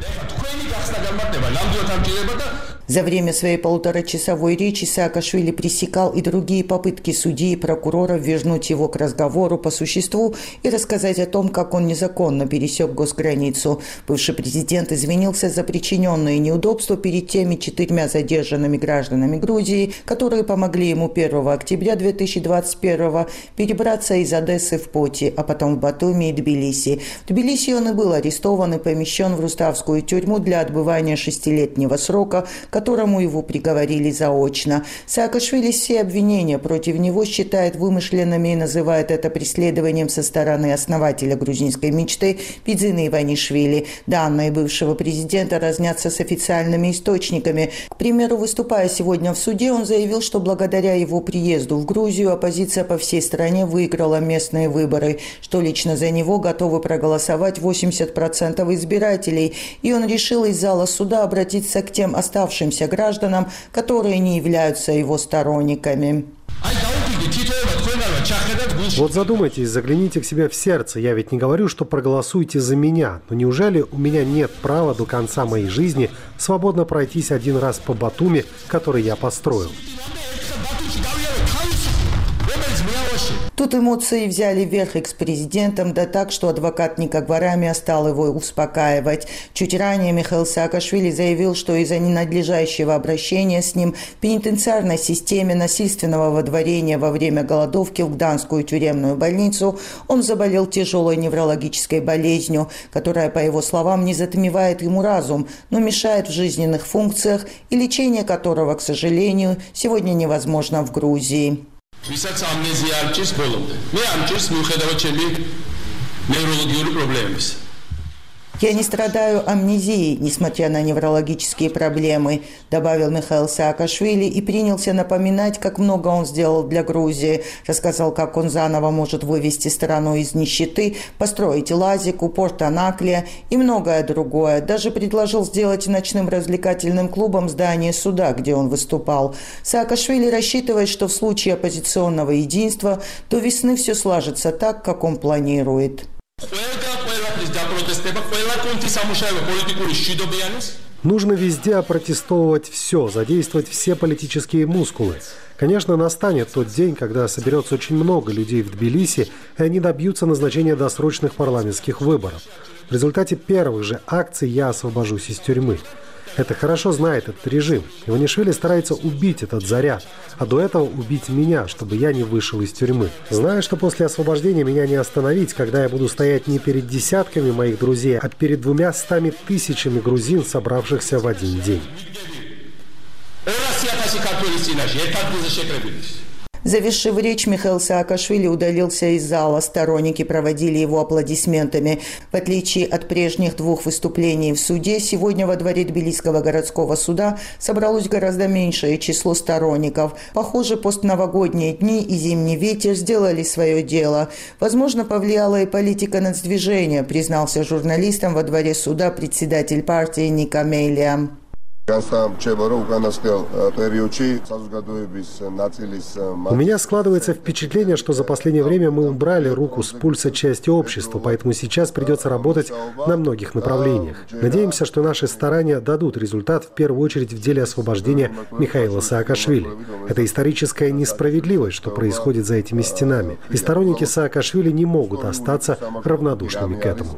За время своей полуторачасовой речи Саакашвили пресекал и другие попытки судьи и прокурора вернуть его к разговору по существу и рассказать о том, как он незаконно пересек госграницу. Бывший президент извинился за причиненные неудобства перед теми четырьмя задержанными гражданами Грузии, которые помогли ему первого октября две тысячи двадцать первого перебраться из Одессы в Поти, а потом в Батуми и Тбилиси. В Тбилиси он и был арестован и помещен в Руставскую тюрьму для отбывания шестилетнего срока, которому его приговорили заочно. Саакашвили все обвинения против него считает вымышленными и называет это преследованием со стороны основателя грузинской мечты Бидзина Иванишвили. Данные бывшего президента разнятся с официальными источниками. К примеру, выступая сегодня в суде, он заявил, что благодаря его приезду в Грузию оппозиция по всей стране выиграла местные выборы, что лично за него готовы проголосовать восемьдесят процентов избирателей, и он решил из зала суда обратиться к тем оставшимся гражданам, которые не являются его сторонниками. Вот задумайтесь, загляните к себе в сердце. Я ведь не говорю, что проголосуйте за меня. Но неужели у меня нет права до конца моей жизни свободно пройтись один раз по Батуми, который я построил? Тут эмоции взяли верх экс-президентом, да так, что адвокат Ника Гварамия стал его успокаивать. Чуть ранее Михаил Саакашвили заявил, что из-за ненадлежащего обращения с ним в пенитенциарной системе насильственного водворения во время голодовки в Гданскую тюремную больницу он заболел тяжелой неврологической болезнью, которая, по его словам, не затмевает ему разум, но мешает в жизненных функциях и лечение которого, к сожалению, сегодня невозможно в Грузии. Висац амнезия арчис болобде. Მე ამჭირს მიუხედავად ჩემი ნევროლოგიური პრობლემების. «Я не страдаю амнезией, несмотря на неврологические проблемы», добавил Михаил Саакашвили и принялся напоминать, как много он сделал для Грузии. Рассказал, как он заново может вывести страну из нищеты, построить Лазику, порт Анаклия и многое другое. Даже предложил сделать ночным развлекательным клубом здание суда, где он выступал. Саакашвили рассчитывает, что в случае оппозиционного единства до весны все сложится так, как он планирует. Нужно везде опротестовывать все, задействовать все политические мускулы. Конечно, настанет тот день, когда соберется очень много людей в Тбилиси, и они добьются назначения досрочных парламентских выборов. В результате первых же акций я освобожусь из тюрьмы. Это хорошо знает этот режим. Иванишвили старается убить этот заряд, а до этого убить меня, чтобы я не вышел из тюрьмы. Зная, что после освобождения меня не остановить, когда я буду стоять не перед десятками моих друзей, а перед двумя стами тысячами грузин, собравшихся в один день. Завершив речь, Михаил Саакашвили удалился из зала. Сторонники проводили его аплодисментами. В отличие от прежних двух выступлений в суде, сегодня во дворе Тбилисского городского суда собралось гораздо меньшее число сторонников. Похоже, постновогодние дни и зимний ветер сделали свое дело. Возможно, повлияла и политика нацдвижения, признался журналистам во дворе суда председатель партии Ника Мейлия. У меня складывается впечатление, что за последнее время мы убрали руку с пульса части общества, поэтому сейчас придется работать на многих направлениях. Надеемся, что наши старания дадут результат в первую очередь в деле освобождения Михаила Саакашвили. Это историческая несправедливость, что происходит за этими стенами. И сторонники Саакашвили не могут остаться равнодушными к этому.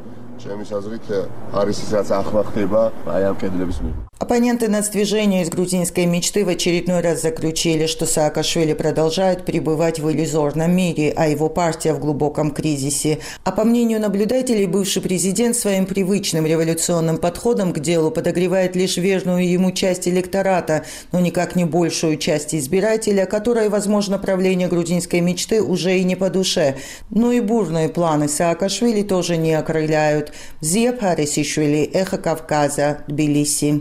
Оппоненты нацдвижения из грузинской мечты в очередной раз заключили, что Саакашвили продолжает пребывать в иллюзорном мире, а его партия в глубоком кризисе. А по мнению наблюдателей, бывший президент своим привычным революционным подходом к делу подогревает лишь верную ему часть электората, но никак не большую часть избирателя, которой, возможно, правление грузинской мечты уже и не по душе. Но и бурные планы Саакашвили тоже не окрыляют. Зия Парисишвили, Эхо Кавказа, Тбилиси.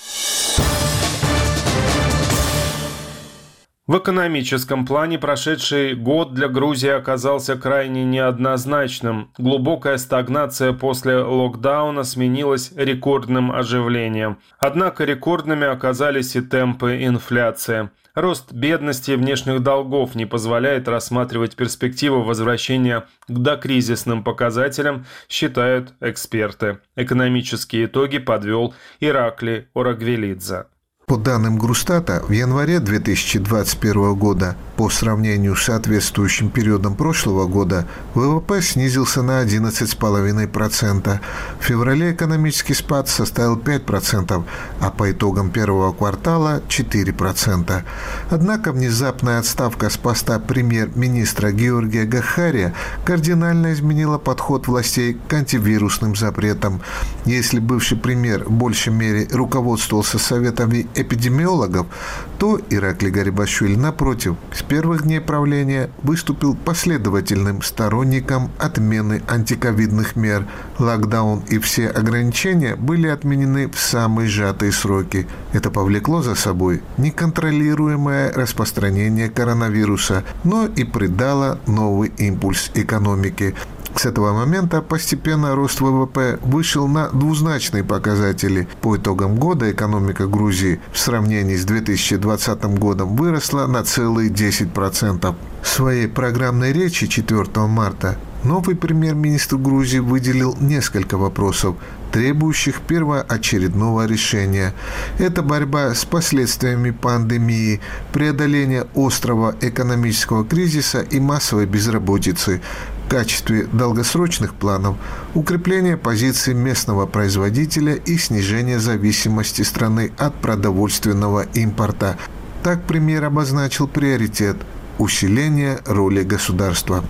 В экономическом плане прошедший год для Грузии оказался крайне неоднозначным. Глубокая стагнация после локдауна сменилась рекордным оживлением. Однако рекордными оказались и темпы инфляции. Рост бедности и внешних долгов не позволяет рассматривать перспективу возвращения к докризисным показателям, считают эксперты. Экономические итоги подвел Иракли Орагвелидзе. По данным Грустата, в январе две тысячи двадцать первого года по сравнению с соответствующим периодом прошлого года ВВП снизился на одиннадцать целых пять десятых процента. В феврале экономический спад составил пять процентов, а по итогам первого квартала – четыре процента. Однако внезапная отставка с поста премьер-министра Георгия Гахария кардинально изменила подход властей к антивирусным запретам. Если бывший премьер в большей мере руководствовался советами эпидемиологов, то Иракли Гарибашвили, напротив, с первых дней правления выступил последовательным сторонником отмены антиковидных мер. Локдаун и все ограничения были отменены в самые сжатые сроки. Это повлекло за собой неконтролируемое распространение коронавируса, но и придало новый импульс экономике. С этого момента постепенно рост ВВП вышел на двузначные показатели. По итогам года экономика Грузии в сравнении с две тысячи двадцатым годом выросла на целые десять процентов. В своей программной речи четвёртого марта новый премьер-министр Грузии выделил несколько вопросов, требующих первоочередного решения. Это борьба с последствиями пандемии, преодоление острого экономического кризиса и массовой безработицы. В качестве долгосрочных планов укрепление позиций местного производителя и снижение зависимости страны от продовольственного импорта. Так премьер обозначил приоритет – усиление роли государства.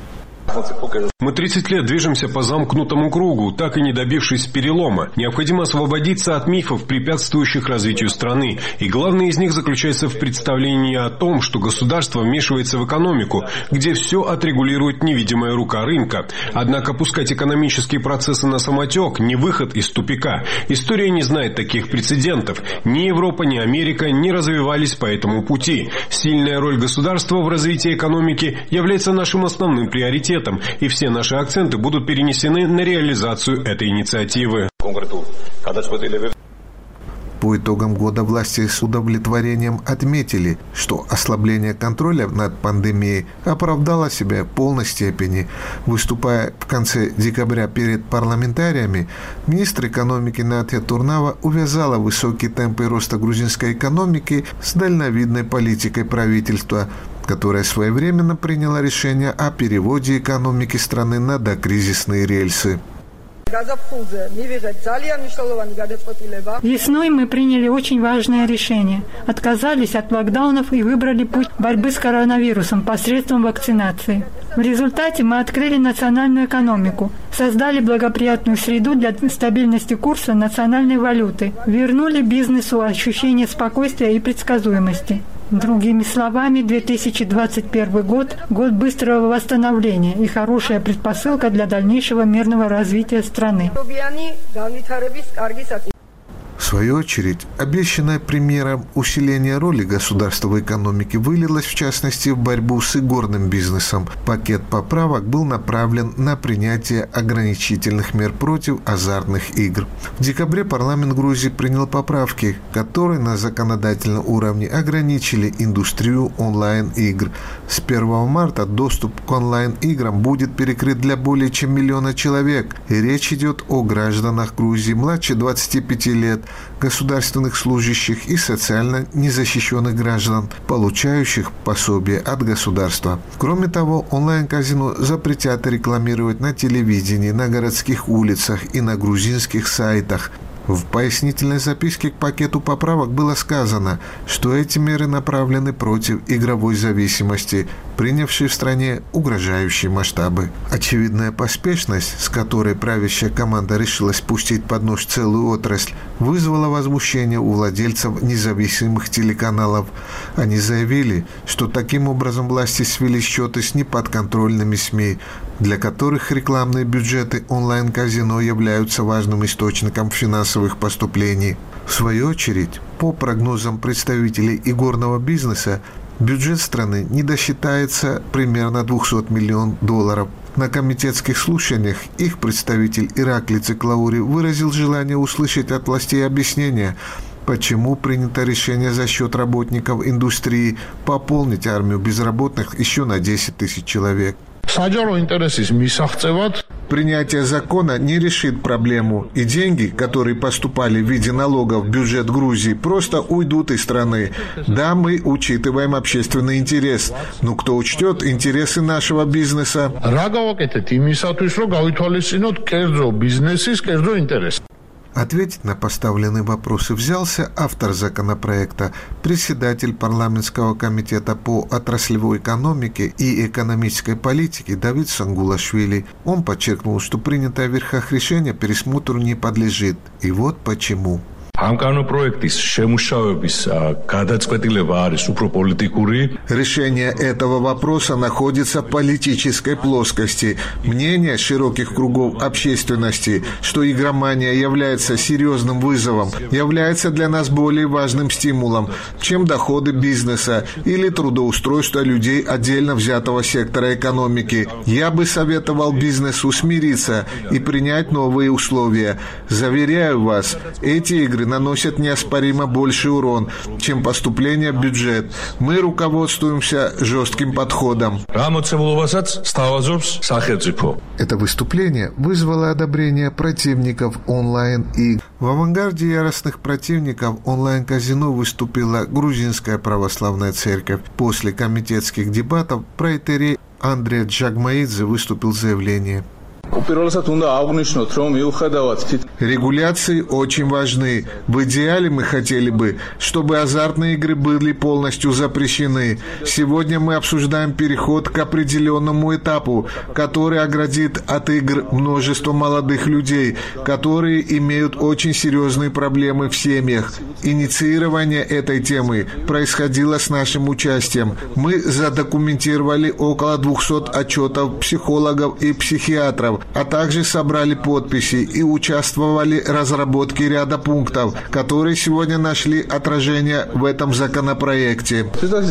Мы тридцать лет движемся по замкнутому кругу, так и не добившись перелома. Необходимо освободиться от мифов, препятствующих развитию страны. И главное из них заключается в представлении о том, что государство вмешивается в экономику, где все отрегулирует невидимая рука рынка. Однако пускать экономические процессы на самотек – не выход из тупика. История не знает таких прецедентов. Ни Европа, ни Америка не развивались по этому пути. Сильная роль государства в развитии экономики является нашим основным приоритетом. И все наши акценты будут перенесены на реализацию этой инициативы. По итогам года власти с удовлетворением отметили, что ослабление контроля над пандемией оправдало себя в полной степени. Выступая в конце декабря перед парламентариями, министр экономики Натья Турнава увязала высокие темпы роста грузинской экономики с дальновидной политикой правительства, которая своевременно приняла решение о переводе экономики страны на докризисные рельсы. Весной мы приняли очень важное решение. Отказались от локдаунов и выбрали путь борьбы с коронавирусом посредством вакцинации. В результате мы открыли национальную экономику, создали благоприятную среду для стабильности курса национальной валюты, вернули бизнесу ощущение спокойствия и предсказуемости. Другими словами, две тысячи двадцать первый год – год быстрого восстановления и хорошая предпосылка для дальнейшего мирного развития страны. В свою очередь, обещанное премьером усиление роли государства в экономике вылилось, в частности, в борьбу с игорным бизнесом. Пакет поправок был направлен на принятие ограничительных мер против азартных игр. В декабре парламент Грузии принял поправки, которые на законодательном уровне ограничили индустрию онлайн-игр. С первого марта доступ к онлайн-играм будет перекрыт для более чем миллиона человек, и речь идет о гражданах Грузии младше двадцати пяти лет, государственных служащих и социально незащищенных граждан, получающих пособие от государства. Кроме того, онлайн-казино запретят рекламировать на телевидении, на городских улицах и на грузинских сайтах. В пояснительной записке к пакету поправок было сказано, что эти меры направлены против игровой зависимости, принявшей в стране угрожающие масштабы. Очевидная поспешность, с которой правящая команда решила спустить под нож целую отрасль, вызвала возмущение у владельцев независимых телеканалов. Они заявили, что таким образом власти свели счеты с неподконтрольными СМИ, для которых рекламные бюджеты онлайн-казино являются важным источником финансовых поступлений. В свою очередь, по прогнозам представителей игорного бизнеса, бюджет страны не досчитается примерно двухсот миллионов долларов. На комитетских слушаниях их представитель Ираклий Циклаури выразил желание услышать от властей объяснения, почему принято решение за счет работников индустрии пополнить армию безработных еще на десять тысяч человек. Принятие закона не решит проблему, и деньги, которые поступали в виде налогов в бюджет Грузии, просто уйдут из страны. Да, мы учитываем общественный интерес, но кто учтет интересы нашего бизнеса? Ответить на поставленные вопросы взялся автор законопроекта, председатель парламентского комитета по отраслевой экономике и экономической политике Давид Сангулашвили. Он подчеркнул, что принятое в верхах решение пересмотру не подлежит. И вот почему. Решение этого вопроса находится в политической плоскости. Мнение широких кругов общественности, что игромания является серьезным вызовом, является для нас более важным стимулом, чем доходы бизнеса или трудоустройство людей отдельно взятого сектора экономики. Я бы советовал бизнесу смириться и принять новые условия. Заверяю вас, эти игры наносят неоспоримо больший урон, чем поступление в бюджет. Мы руководствуемся жестким подходом. Это выступление вызвало одобрение противников онлайн-игр. В авангарде яростных противников онлайн-казино выступила Грузинская православная церковь. После комитетских дебатов протоиерей Андрей Джагмаидзе выступил с заявлением. Регуляции очень важны. В идеале мы хотели бы, чтобы азартные игры были полностью запрещены. Сегодня мы обсуждаем переход к определенному этапу, который оградит от игр множество молодых людей, которые имеют очень серьезные проблемы в семьях. Инициирование этой темы происходило с нашим участием. Мы задокументировали около двухсот отчетов психологов и психиатров, а также собрали подписи и участвовали в разработке ряда пунктов, которые сегодня нашли отражение в этом законопроекте.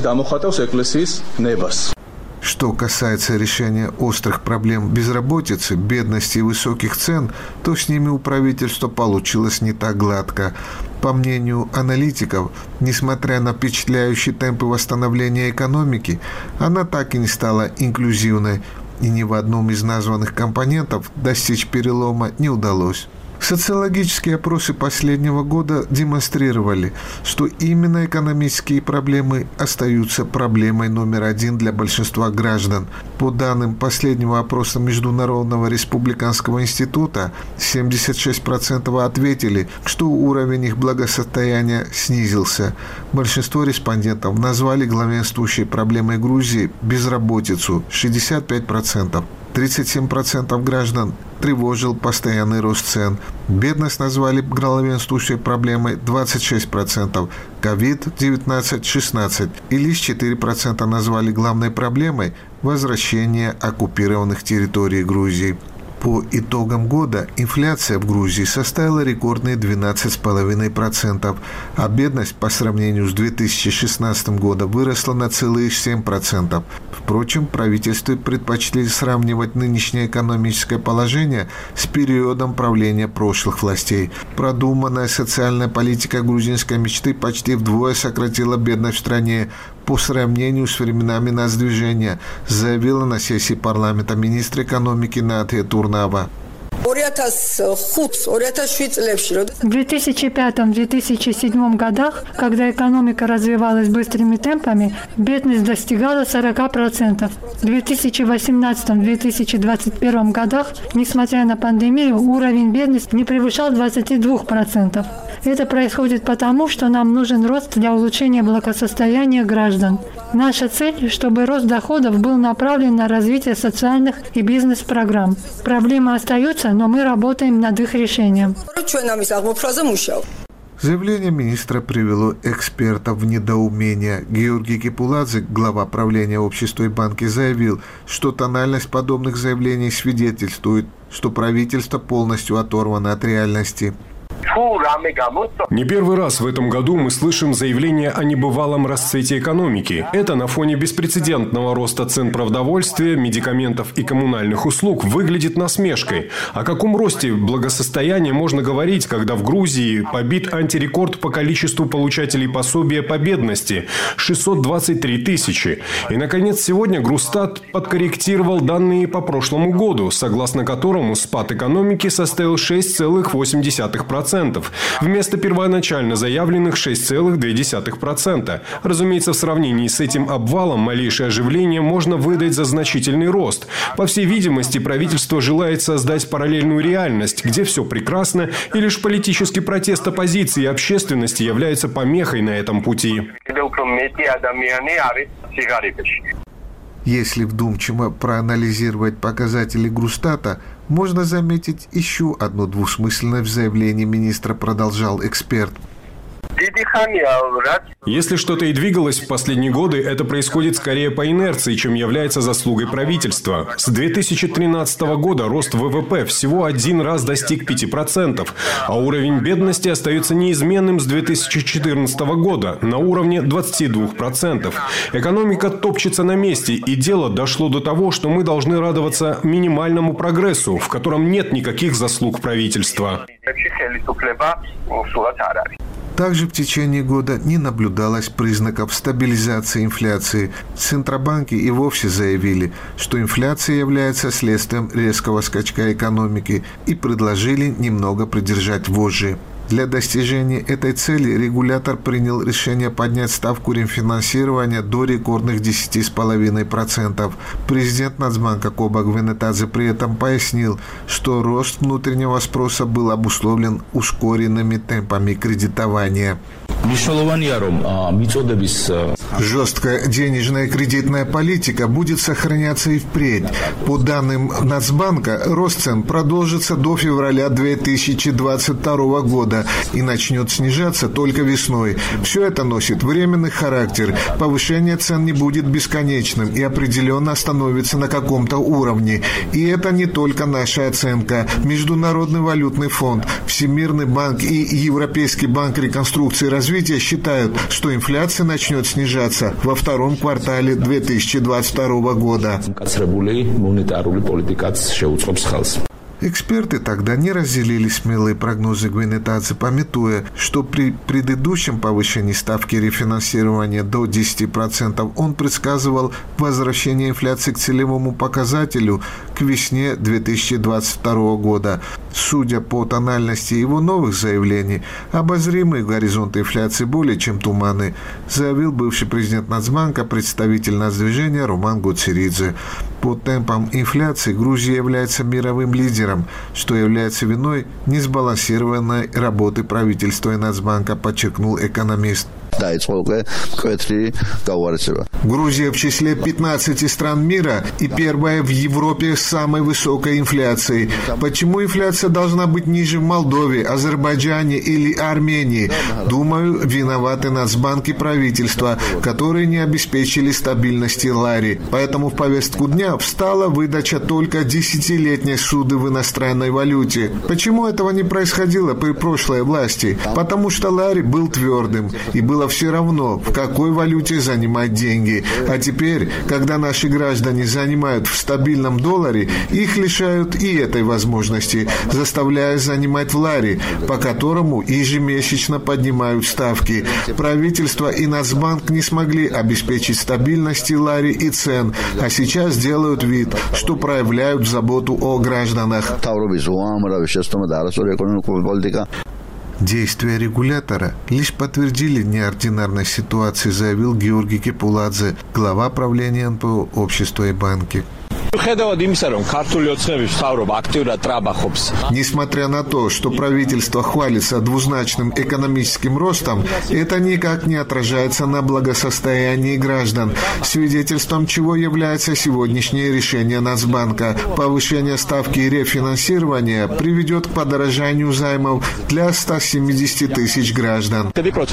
Что касается решения острых проблем безработицы, бедности и высоких цен, то с ними у правительства получилось не так гладко. По мнению аналитиков, несмотря на впечатляющие темпы восстановления экономики, она так и не стала инклюзивной, и ни в одном из названных компонентов достичь перелома не удалось. Социологические опросы последнего года демонстрировали, что именно экономические проблемы остаются проблемой номер один для большинства граждан. По данным последнего опроса Международного республиканского института, семьдесят шесть процентов ответили, что уровень их благосостояния снизился. Большинство респондентов назвали главенствующей проблемой Грузии безработицу – шестьдесят пять процентов. тридцать семь процентов граждан тревожил постоянный рост цен. Бедность назвали главенствующей проблемой двадцать шесть процентов, ковид девятнадцать – шестнадцать процентов, и лишь четыре процента назвали главной проблемой возвращение оккупированных территорий Грузии. По итогам года инфляция в Грузии составила рекордные двенадцать целых пять десятых процента, а бедность по сравнению с две тысячи шестнадцатым годом выросла на целых семь процентов. Впрочем, правительство предпочли сравнивать нынешнее экономическое положение с периодом правления прошлых властей. Продуманная социальная политика грузинской мечты почти вдвое сократила бедность в стране по сравнению с временами нацдвижения, заявила на сессии парламента министр экономики Наталья Турнава. В две тысячи пятом — две тысячи седьмом годах, когда экономика развивалась быстрыми темпами, бедность достигала сорок процентов. В две тысячи восемнадцатом — две тысячи двадцать первом годах, несмотря на пандемию, уровень бедности не превышал двадцати двух процентов. Это происходит потому, что нам нужен рост для улучшения благосостояния граждан. Наша цель, чтобы рост доходов был направлен на развитие социальных и бизнес-программ. Проблемы остаются, но мы работаем над их решением. Заявление министра привело экспертов в недоумение. Георгий Кипуладзе, глава правления общества и банки, заявил, что тональность подобных заявлений свидетельствует, что правительство полностью оторвано от реальности. Не первый раз в этом году мы слышим заявление о небывалом расцвете экономики. Это на фоне беспрецедентного роста цен продовольствия, медикаментов и коммунальных услуг выглядит насмешкой. О каком росте благосостояния можно говорить, когда в Грузии побит антирекорд по количеству получателей пособия по бедности – шестьсот двадцать три тысячи. И, наконец, сегодня Грустат подкорректировал данные по прошлому году, согласно которому спад экономики составил шесть целых восемь десятых процента. Вместо первоначально заявленных шесть целых две десятых процента. Разумеется, в сравнении с этим обвалом малейшее оживление можно выдать за значительный рост. По всей видимости, правительство желает создать параллельную реальность, где все прекрасно, и лишь политический протест оппозиции и общественности является помехой на этом пути. Если вдумчиво проанализировать показатели Грустата, можно заметить еще одно двусмысленное в заявлении министра, продолжал эксперт. Если что-то и двигалось в последние годы, это происходит скорее по инерции, чем является заслугой правительства. С две тысячи тринадцатого года рост вэ вэ пэ всего один раз достиг пяти процентов, а уровень бедности остается неизменным с две тысячи четырнадцатого года на уровне двадцати двух процентов. Экономика топчется на месте, и дело дошло до того, что мы должны радоваться минимальному прогрессу, в котором нет никаких заслуг правительства. Также в течение года не наблюдалось признаков стабилизации инфляции. Центробанки и вовсе заявили, что инфляция является следствием резкого скачка экономики, и предложили немного придержать вожжи. Для достижения этой цели регулятор принял решение поднять ставку рефинансирования до рекордных десяти целых пяти десятых процента. Президент Нацбанка Кобак Венетадзе при этом пояснил, что рост внутреннего спроса был обусловлен ускоренными темпами кредитования. Жесткая денежная кредитная политика будет сохраняться и впредь. По данным Нацбанка, рост цен продолжится до февраля две тысячи двадцать второго года и начнет снижаться только весной. Все это носит временный характер. Повышение цен не будет бесконечным и определенно остановится на каком-то уровне. И это не только наша оценка. Международный валютный фонд, Всемирный банк и Европейский банк реконструкции и развития считают, что инфляция начнет снижаться во втором квартале две тысячи двадцать второго года. Эксперты тогда не разделили смелые прогнозы Гвинетадзе, памятуя, что при предыдущем повышении ставки рефинансирования до десяти процентов он предсказывал возвращение инфляции к целевому показателю к весне две тысячи двадцать второго года. Судя по тональности его новых заявлений, обозримые горизонты инфляции более чем туманны, заявил бывший президент Нацбанка, представитель нацдвижения Роман Гоцеридзе. По темпам инфляции Грузия является мировым лидером, что является виной несбалансированной работы правительства и Нацбанка, подчеркнул экономист. Грузия в числе пятнадцати стран мира и первая в Европе с самой высокой инфляцией. Почему инфляция должна быть ниже в Молдове, Азербайджане или Армении? Думаю, виноваты Нацбанк и правительство, которые не обеспечили стабильности лари. Поэтому в повестку дня встала выдача только десятилетней суды в иностранной валюте. Почему этого не происходило при прошлой власти? Потому что лари был твердым, и было все равно, в какой валюте занимать деньги. А теперь, когда наши граждане занимают в стабильном долларе, их лишают и этой возможности, заставляя занимать в лари, по которому ежемесячно поднимают ставки. Правительство и Нацбанк не смогли обеспечить стабильности лари и цен, а сейчас делают вид, что проявляют заботу о гражданах. Действия регулятора лишь подтвердили неординарность ситуации, заявил Георгий Кепуладзе, глава правления эн пэ о «Общества и банки». Несмотря на то, что правительство хвалится двузначным экономическим ростом, это никак не отражается на благосостоянии граждан, свидетельством чего является сегодняшнее решение Нацбанка. Повышение ставки рефинансирования приведет к подорожанию займов для ста семидесяти тысяч граждан.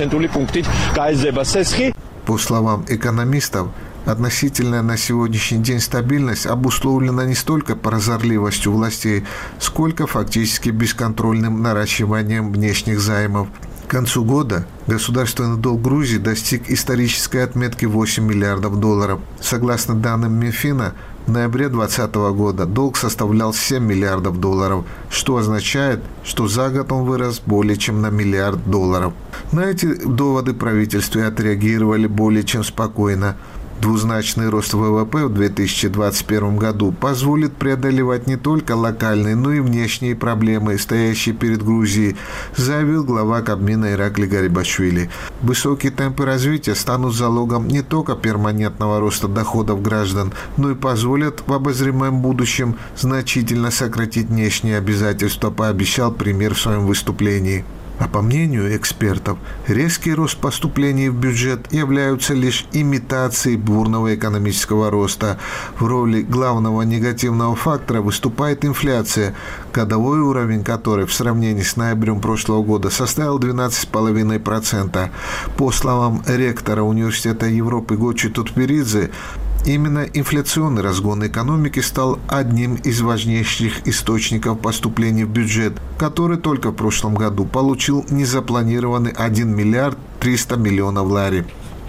По словам экономистов, относительная на сегодняшний день стабильность обусловлена не столько прозорливостью властей, сколько фактически бесконтрольным наращиванием внешних займов. К концу года государственный долг Грузии достиг исторической отметки восемь миллиардов долларов. Согласно данным Минфина, в ноябре две тысячи двадцатого года долг составлял семь миллиардов долларов, что означает, что за год он вырос более чем на миллиард долларов. На эти доводы правительства отреагировали более чем спокойно. Двузначный рост вэ вэ пэ в две тысячи двадцать первом году позволит преодолевать не только локальные, но и внешние проблемы, стоящие перед Грузией, заявил глава Кабмина Иракли Гарибашвили. Высокие темпы развития станут залогом не только перманентного роста доходов граждан, но и позволят в обозримом будущем значительно сократить внешние обязательства, пообещал премьер в своем выступлении. А по мнению экспертов, резкий рост поступлений в бюджет являются лишь имитацией бурного экономического роста. В роли главного негативного фактора выступает инфляция, годовой уровень которой в сравнении с ноябрем прошлого года составил двенадцать целых пять десятых процента. По словам ректора Университета Европы Гочи Тутберидзе, именно инфляционный разгон экономики стал одним из важнейших источников поступлений в бюджет, который только в прошлом году получил незапланированный один миллиард триста миллионов лари.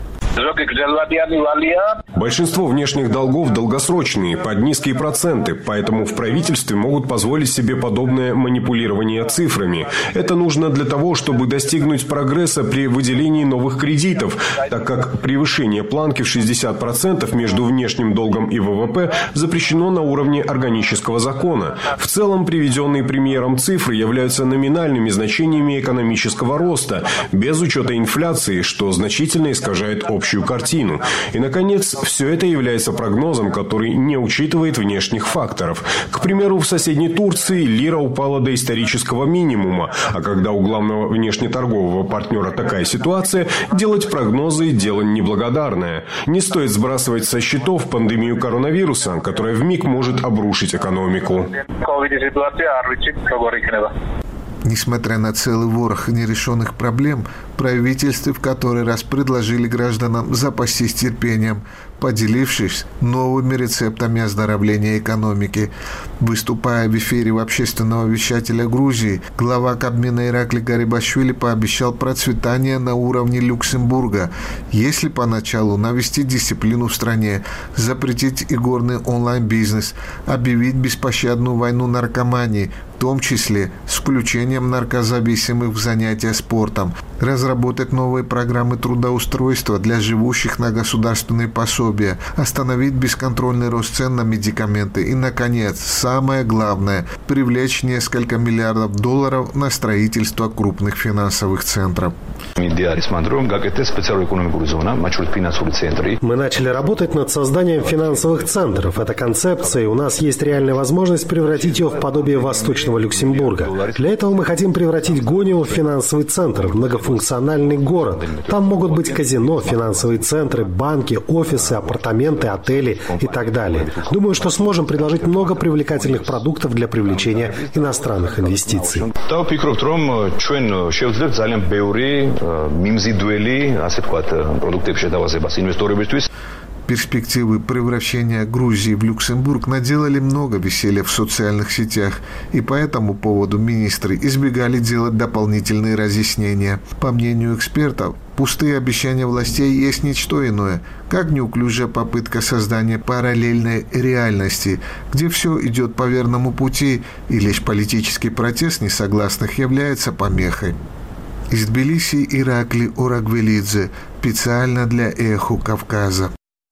Большинство внешних долгов долгосрочные, под низкие проценты, поэтому в правительстве могут позволить себе подобное манипулирование цифрами. Это нужно для того, чтобы достигнуть прогресса при выделении новых кредитов, так как превышение планки в шестьдесят процентов между внешним долгом и вэ вэ пэ запрещено на уровне органического закона. В целом, приведенные премьером цифры являются номинальными значениями экономического роста, без учета инфляции, что значительно искажает общую картину. И, наконец, все это является прогнозом, который не учитывает внешних факторов. К примеру, в соседней Турции лира упала до исторического минимума, а когда у главного внешнеторгового партнера такая ситуация, делать прогнозы – дело неблагодарное. Не стоит сбрасывать со счетов пандемию коронавируса, которая вмиг может обрушить экономику. Несмотря на целый ворох нерешенных проблем, правительство в который раз предложили гражданам запастись терпением, поделившись новыми рецептами оздоровления экономики. Выступая в эфире у общественного вещателя Грузии, глава Кабмина Иракли Гарибашвили пообещал процветание на уровне Люксембурга, если поначалу навести дисциплину в стране, запретить игорный онлайн-бизнес, объявить беспощадную войну наркомании, в том числе с включением наркозависимых в занятия спортом, разработать новые программы трудоустройства для живущих на государственные пособия, остановить бесконтрольный рост цен на медикаменты и, наконец, самое главное – привлечь несколько миллиардов долларов на строительство крупных финансовых центров. Мы начали работать над созданием финансовых центров. Это концепция, и у нас есть реальная возможность превратить ее в подобие Восточного Люксембурга. Для этого мы хотим превратить Гонию в финансовый центр, многофункциональный национальный город. Там могут быть казино, финансовые центры, банки, офисы, апартаменты, отели и так далее. Думаю, что сможем предложить много привлекательных продуктов для привлечения иностранных инвестиций. Перспективы превращения Грузии в Люксембург наделали много веселья в социальных сетях, и по этому поводу министры избегали делать дополнительные разъяснения. По мнению экспертов, пустые обещания властей есть ничто иное, как неуклюжая попытка создания параллельной реальности, где все идет по верному пути, и лишь политический протест несогласных является помехой. Из Тбилиси Иракли Орагвелидзе, специально для «Эхо Кавказа».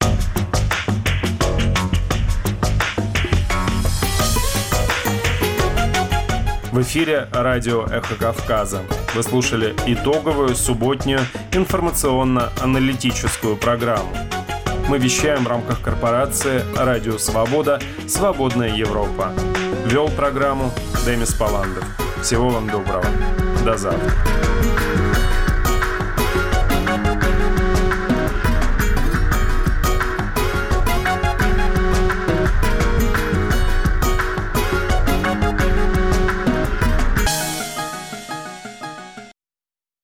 В эфире радио «Эхо Кавказа». Вы слушали итоговую субботнюю информационно-аналитическую программу. Мы вещаем в рамках корпорации «Радио Свобода. Свободная Европа». Вел программу Демис Паландов. Всего вам доброго. До завтра.